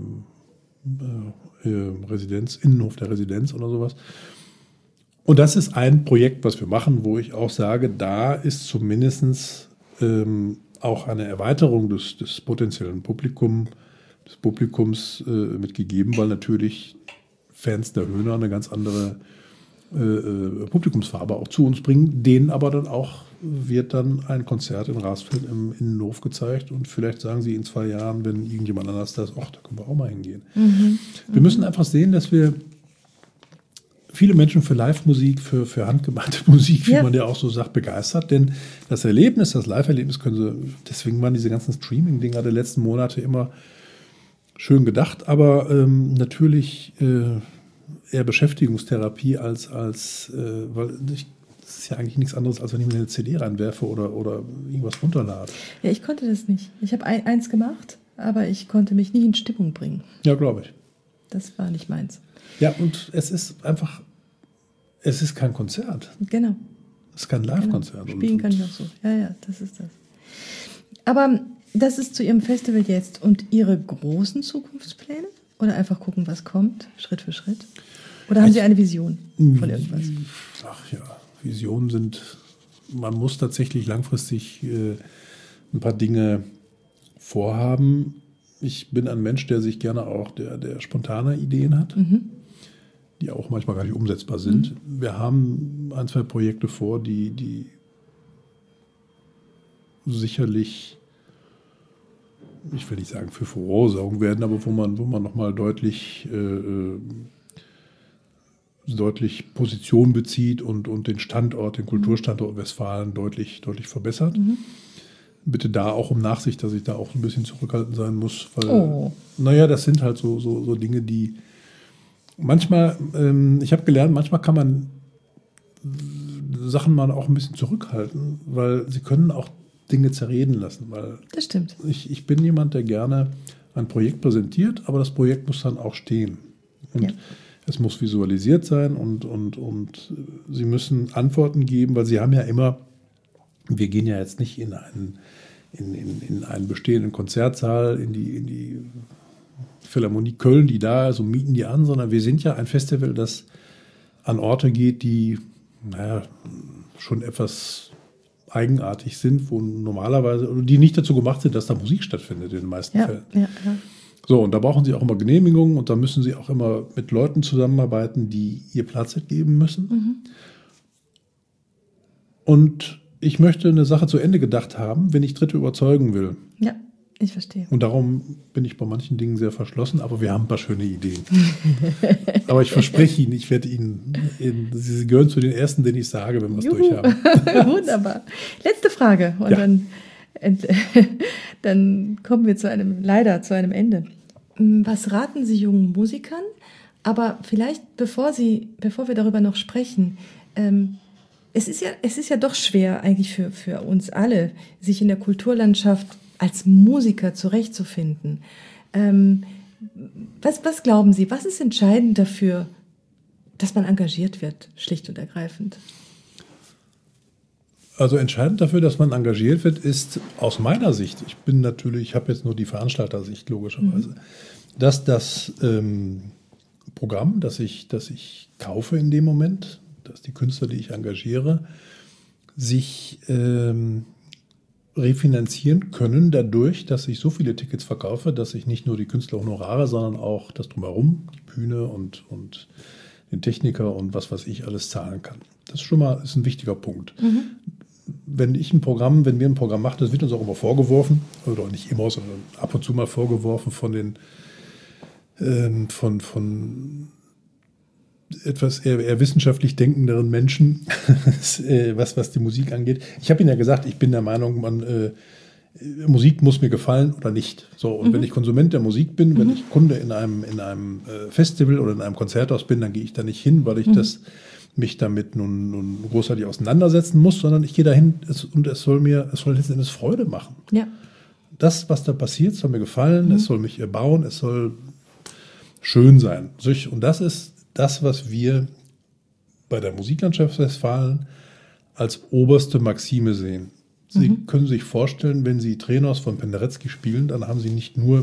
Innenhof der Residenz oder sowas. Und das ist ein Projekt, was wir machen, wo ich auch sage, da ist zumindest auch eine Erweiterung des potenziellen Publikums mitgegeben, weil natürlich Fans der Höhner eine ganz andere Publikumsfarbe auch zu uns bringen, denen aber wird dann ein Konzert in Rasfeld im Innenhof gezeigt und vielleicht sagen sie in 2 Jahren, wenn irgendjemand anders da ist, ach, da können wir auch mal hingehen. Wir müssen einfach sehen, dass wir viele Menschen für Live-Musik, für handgemachte Musik, wie man ja auch so sagt, begeistert, denn das Live-Erlebnis können sie, deswegen waren diese ganzen Streaming-Dinger der letzten Monate immer schön gedacht, aber natürlich eher Beschäftigungstherapie als weil das ist ja eigentlich nichts anderes, als wenn ich mir eine CD reinwerfe oder irgendwas runterlade. Ja, ich konnte das nicht. Ich habe eins gemacht, aber ich konnte mich nie in Stimmung bringen. Ja, glaube ich. Das war nicht meins. Ja, und es ist kein Konzert. Genau. Es ist kein Live-Konzert. Genau. Spielen kann ich auch so. Ja, das ist das. Aber das ist zu Ihrem Festival jetzt und Ihre großen Zukunftspläne? Oder einfach gucken, was kommt, Schritt für Schritt? Oder haben Sie eine Vision von irgendwas? Ach ja, Visionen sind, man muss tatsächlich langfristig ein paar Dinge vorhaben. Ich bin ein Mensch, der sich gerne auch der spontane Ideen hat, die auch manchmal gar nicht umsetzbar sind. Wir haben 1, 2 Projekte vor, die sicherlich, ich will nicht sagen für Furore sorgen werden, aber wo man nochmal deutlich Position bezieht und den Standort, den Kulturstandort Westfalen deutlich verbessert. Bitte da auch um Nachsicht, dass ich da auch ein bisschen zurückhaltend sein muss, weil, naja, das sind halt so Dinge, die manchmal, ich habe gelernt, manchmal kann man Sachen mal auch ein bisschen zurückhalten, weil sie können auch Dinge zerreden lassen. Weil das stimmt. Ich bin jemand, der gerne ein Projekt präsentiert, aber das Projekt muss dann auch stehen. Und es muss visualisiert sein und sie müssen Antworten geben, weil sie haben ja immer, wir gehen ja jetzt nicht in einen bestehenden Konzertsaal, in die Philharmonie Köln, die da ist und mieten die an, sondern wir sind ja ein Festival, das an Orte geht, die schon etwas eigenartig sind, wo normalerweise, oder die nicht dazu gemacht sind, dass da Musik stattfindet in den meisten Fällen. Ja. So, und da brauchen sie auch immer Genehmigungen und da müssen sie auch immer mit Leuten zusammenarbeiten, die ihr Platz geben müssen. Und ich möchte eine Sache zu Ende gedacht haben, wenn ich Dritte überzeugen will. Ja, ich verstehe. Und darum bin ich bei manchen Dingen sehr verschlossen, aber wir haben ein paar schöne Ideen. Aber ich verspreche Ihnen, ich werde Sie gehören zu den Ersten, denen ich sage, wenn wir es durchhaben. Wunderbar. Letzte Frage und dann kommen wir leider zu einem Ende. Was raten Sie jungen Musikern? Aber vielleicht, bevor wir darüber noch sprechen, es ist ja doch schwer eigentlich für uns alle, sich in der Kulturlandschaft als Musiker zurechtzufinden. Was glauben Sie, was ist entscheidend dafür, dass man engagiert wird, schlicht und ergreifend? Also entscheidend dafür, dass man engagiert wird, ist aus meiner Sicht, ich habe jetzt nur die Veranstaltersicht logischerweise, dass das Programm, das ich kaufe in dem Moment, dass die Künstler, die ich engagiere, sich refinanzieren können dadurch, dass ich so viele Tickets verkaufe, dass ich nicht nur die Künstlerhonorare, sondern auch das Drumherum, die Bühne und den Techniker und was weiß ich alles zahlen kann. Das ist ein wichtiger Punkt. Wenn wir ein Programm machen, das wird uns auch immer vorgeworfen, oder nicht immer, sondern ab und zu mal vorgeworfen von den von etwas eher wissenschaftlich denkenderen Menschen, was die Musik angeht. Ich habe Ihnen ja gesagt, ich bin der Meinung, Musik muss mir gefallen oder nicht. So, und wenn ich Konsument der Musik bin, wenn ich Kunde in einem Festival oder in einem Konzerthaus bin, dann gehe ich da nicht hin, weil ich mich damit nun großartig auseinandersetzen muss, sondern ich gehe dahin und es soll letzten Endes Freude machen. Ja. Das, was da passiert, soll mir gefallen, es soll mich erbauen, es soll schön sein. Und das ist das, was wir bei der Musiklandschaft Westfalen als oberste Maxime sehen. Sie können sich vorstellen, wenn Sie Trainers von Penderecki spielen, dann haben Sie nicht nur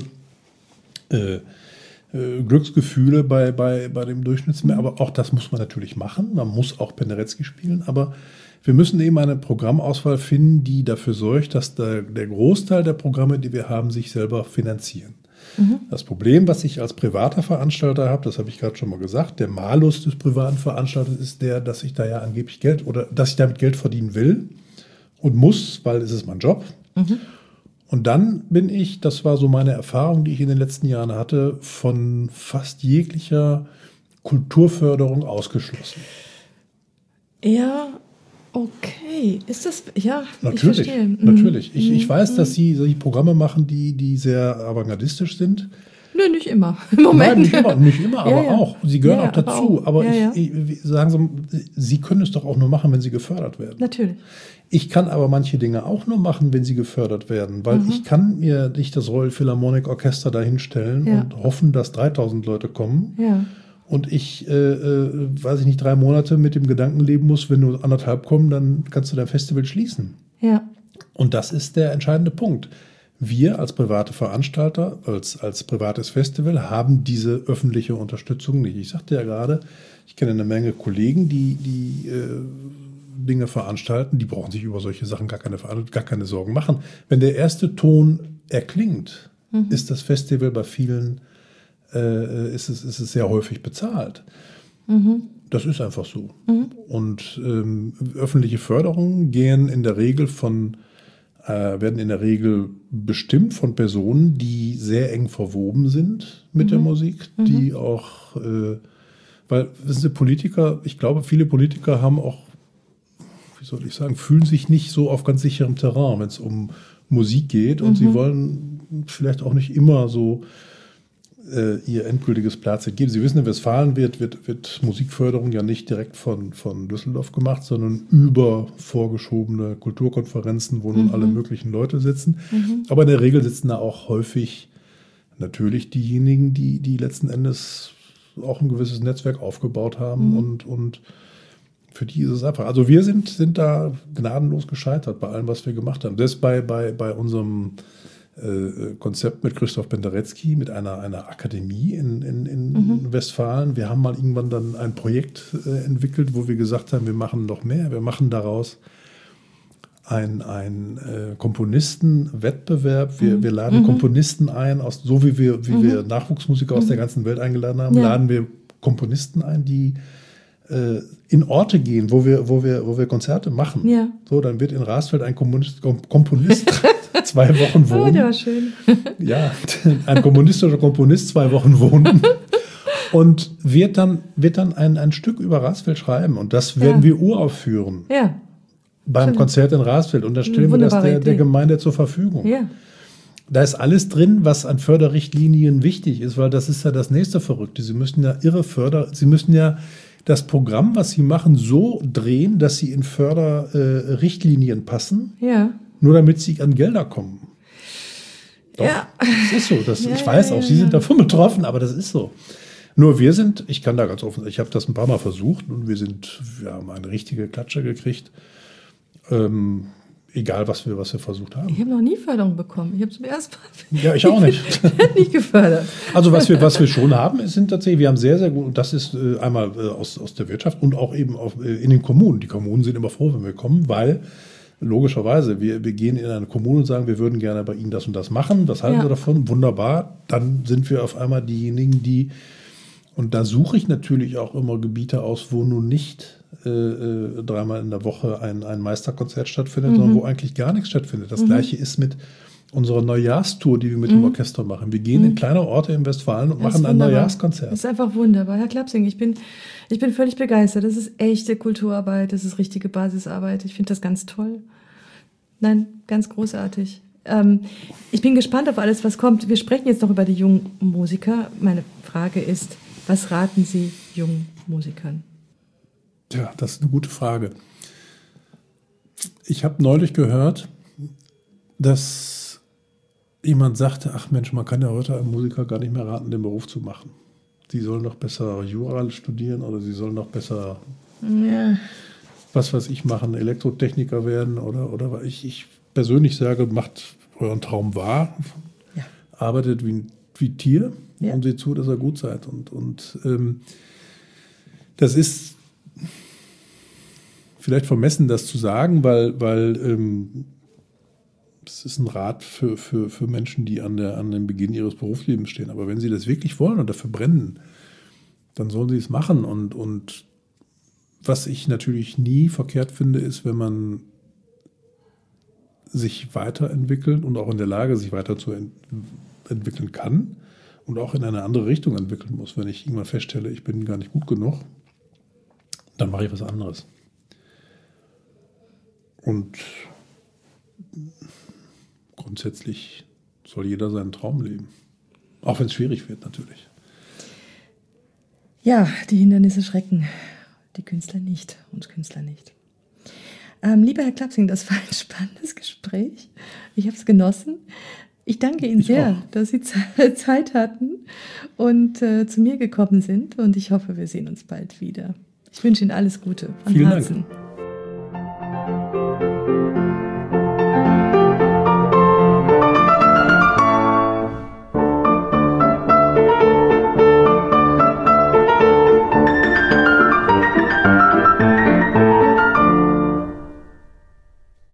Glücksgefühle bei dem Durchschnittsmenschen, aber auch das muss man natürlich machen. Man muss auch Penderecki spielen, aber wir müssen eben eine Programmauswahl finden, die dafür sorgt, dass der Großteil der Programme, die wir haben, sich selber finanzieren. Das Problem, was ich als privater Veranstalter habe, das habe ich gerade schon mal gesagt, der Malus des privaten Veranstalters ist der, dass ich da ja angeblich dass ich damit Geld verdienen will und muss, weil es ist mein Job. Und dann das war so meine Erfahrung, die ich in den letzten Jahren hatte, von fast jeglicher Kulturförderung ausgeschlossen. Ja, okay. Ist das, ja, natürlich, ich verstehe. Natürlich. Ich weiß, dass Sie Programme machen, die sehr avantgardistisch sind. Nö, nicht immer. Im Moment. Nein, nicht immer, aber ja. Auch. Sie gehören auch dazu. Aber sagen Sie können es doch auch nur machen, wenn Sie gefördert werden. Natürlich. Ich kann aber manche Dinge auch nur machen, wenn sie gefördert werden, weil ich kann mir nicht das Royal Philharmonic Orchester dahinstellen und hoffen, dass 3000 Leute kommen. Ja. Und ich, 3 Monate mit dem Gedanken leben muss, wenn nur 1,5 kommen, dann kannst du dein Festival schließen. Ja. Und das ist der entscheidende Punkt. Wir als private Veranstalter, als privates Festival, haben diese öffentliche Unterstützung nicht. Ich sagte ja gerade, ich kenne eine Menge Kollegen, die Dinge veranstalten, die brauchen sich über solche Sachen gar keine Sorgen machen. Wenn der erste Ton erklingt, ist das Festival bei vielen, ist es sehr häufig bezahlt. Das ist einfach so. Und öffentliche Förderungen werden in der Regel bestimmt von Personen, die sehr eng verwoben sind mit der Musik, die auch, weil, wissen Sie, Politiker, ich glaube, viele Politiker haben auch, wie soll ich sagen, fühlen sich nicht so auf ganz sicherem Terrain, wenn es um Musik geht, und sie wollen vielleicht auch nicht immer so ihr endgültiges Platz geben. Sie wissen, in Westfalen wird Musikförderung ja nicht direkt von Düsseldorf gemacht, sondern über vorgeschobene Kulturkonferenzen, wo nun alle möglichen Leute sitzen. Aber in der Regel sitzen da auch häufig natürlich diejenigen, die letzten Endes auch ein gewisses Netzwerk aufgebaut haben und für die ist es einfach. Also wir sind da gnadenlos gescheitert bei allem, was wir gemacht haben. Das bei unserem Konzept mit Christoph Penderecki, mit einer Akademie in Westfalen. Wir haben mal irgendwann dann ein Projekt entwickelt, wo wir gesagt haben, wir machen noch mehr. Wir machen daraus ein Komponistenwettbewerb. Wir laden Komponisten ein, so wie wir Nachwuchsmusiker aus der ganzen Welt eingeladen haben, laden wir Komponisten ein, die in Orte gehen, wo wir Konzerte machen. Ja. So, dann wird in Rasfeld ein Komponist 2 Wochen wohnen. Oh, der war schön. Ja, ein kommunistischer Komponist 2 Wochen wohnen und wird dann ein Stück über Rasfeld schreiben, und das werden wir uraufführen. Ja. Beim Konzert in Rasfeld, und da stellen wir das der Gemeinde zur Verfügung. Ja. Da ist alles drin, was an Förderrichtlinien wichtig ist, weil das ist ja das nächste Verrückte. Sie müssen ja das Programm, was Sie machen, so drehen, dass Sie in Förderrichtlinien passen, nur damit Sie an Gelder kommen. Doch, das ist so. Ich weiß auch, Sie sind davon betroffen, aber das ist so. Nur ich kann da ganz offen, ich habe das ein paar Mal versucht und wir haben eine richtige Klatsche gekriegt. Egal, was wir versucht haben. Ich habe noch nie Förderung bekommen. Ich habe zum ersten Mal. Ja, ich auch nicht. Nicht gefördert. Also was wir schon haben, sind tatsächlich, wir haben sehr, sehr gut, und das ist einmal aus der Wirtschaft und auch eben in den Kommunen. Die Kommunen sind immer froh, wenn wir kommen, weil logischerweise, wir gehen in eine Kommune und sagen, wir würden gerne bei Ihnen das und das machen. Was halten Sie davon? Wunderbar. Dann sind wir auf einmal diejenigen, und da suche ich natürlich auch immer Gebiete aus, wo nun nicht 3-mal in der Woche ein Meisterkonzert stattfindet, sondern wo eigentlich gar nichts stattfindet. Das Gleiche ist mit unserer Neujahrstour, die wir mit dem Orchester machen. Wir gehen in kleine Orte in Westfalen und machen ein Neujahrskonzert. Das ist einfach wunderbar. Herr Klapsing, ich bin völlig begeistert. Das ist echte Kulturarbeit, das ist richtige Basisarbeit. Ich finde das ganz toll. Nein, ganz großartig. Ich bin gespannt auf alles, was kommt. Wir sprechen jetzt noch über die jungen Musiker. Meine Frage ist, was raten Sie jungen Musikern? Ja, das ist eine gute Frage. Ich habe neulich gehört, dass jemand sagte, ach Mensch, man kann ja heute einem Musiker gar nicht mehr raten, den Beruf zu machen. Sie sollen doch besser Jura studieren oder sie sollen doch besser, was weiß ich, machen, Elektrotechniker werden oder ich persönlich sage, macht euren Traum wahr, arbeitet wie Tier und seht zu, dass ihr gut seid. Und das ist vielleicht vermessen, das zu sagen, weil es ist ein Rat für Menschen, die an dem Beginn ihres Berufslebens stehen. Aber wenn sie das wirklich wollen und dafür brennen, dann sollen sie es machen. Und was ich natürlich nie verkehrt finde, ist, wenn man sich weiterentwickelt und auch in der Lage, sich weiterzuentwickeln kann und auch in eine andere Richtung entwickeln muss. Wenn ich irgendwann feststelle, ich bin gar nicht gut genug, dann mache ich was anderes. Und grundsätzlich soll jeder seinen Traum leben. Auch wenn es schwierig wird, natürlich. Ja, die Hindernisse schrecken die Künstler nicht, uns Künstler nicht. Lieber Herr Klapsing, das war ein spannendes Gespräch. Ich habe es genossen. Ich danke Ihnen sehr, dass Sie Zeit hatten und zu mir gekommen sind. Und ich hoffe, wir sehen uns bald wieder. Ich wünsche Ihnen alles Gute von Vielen Herzen. Dank.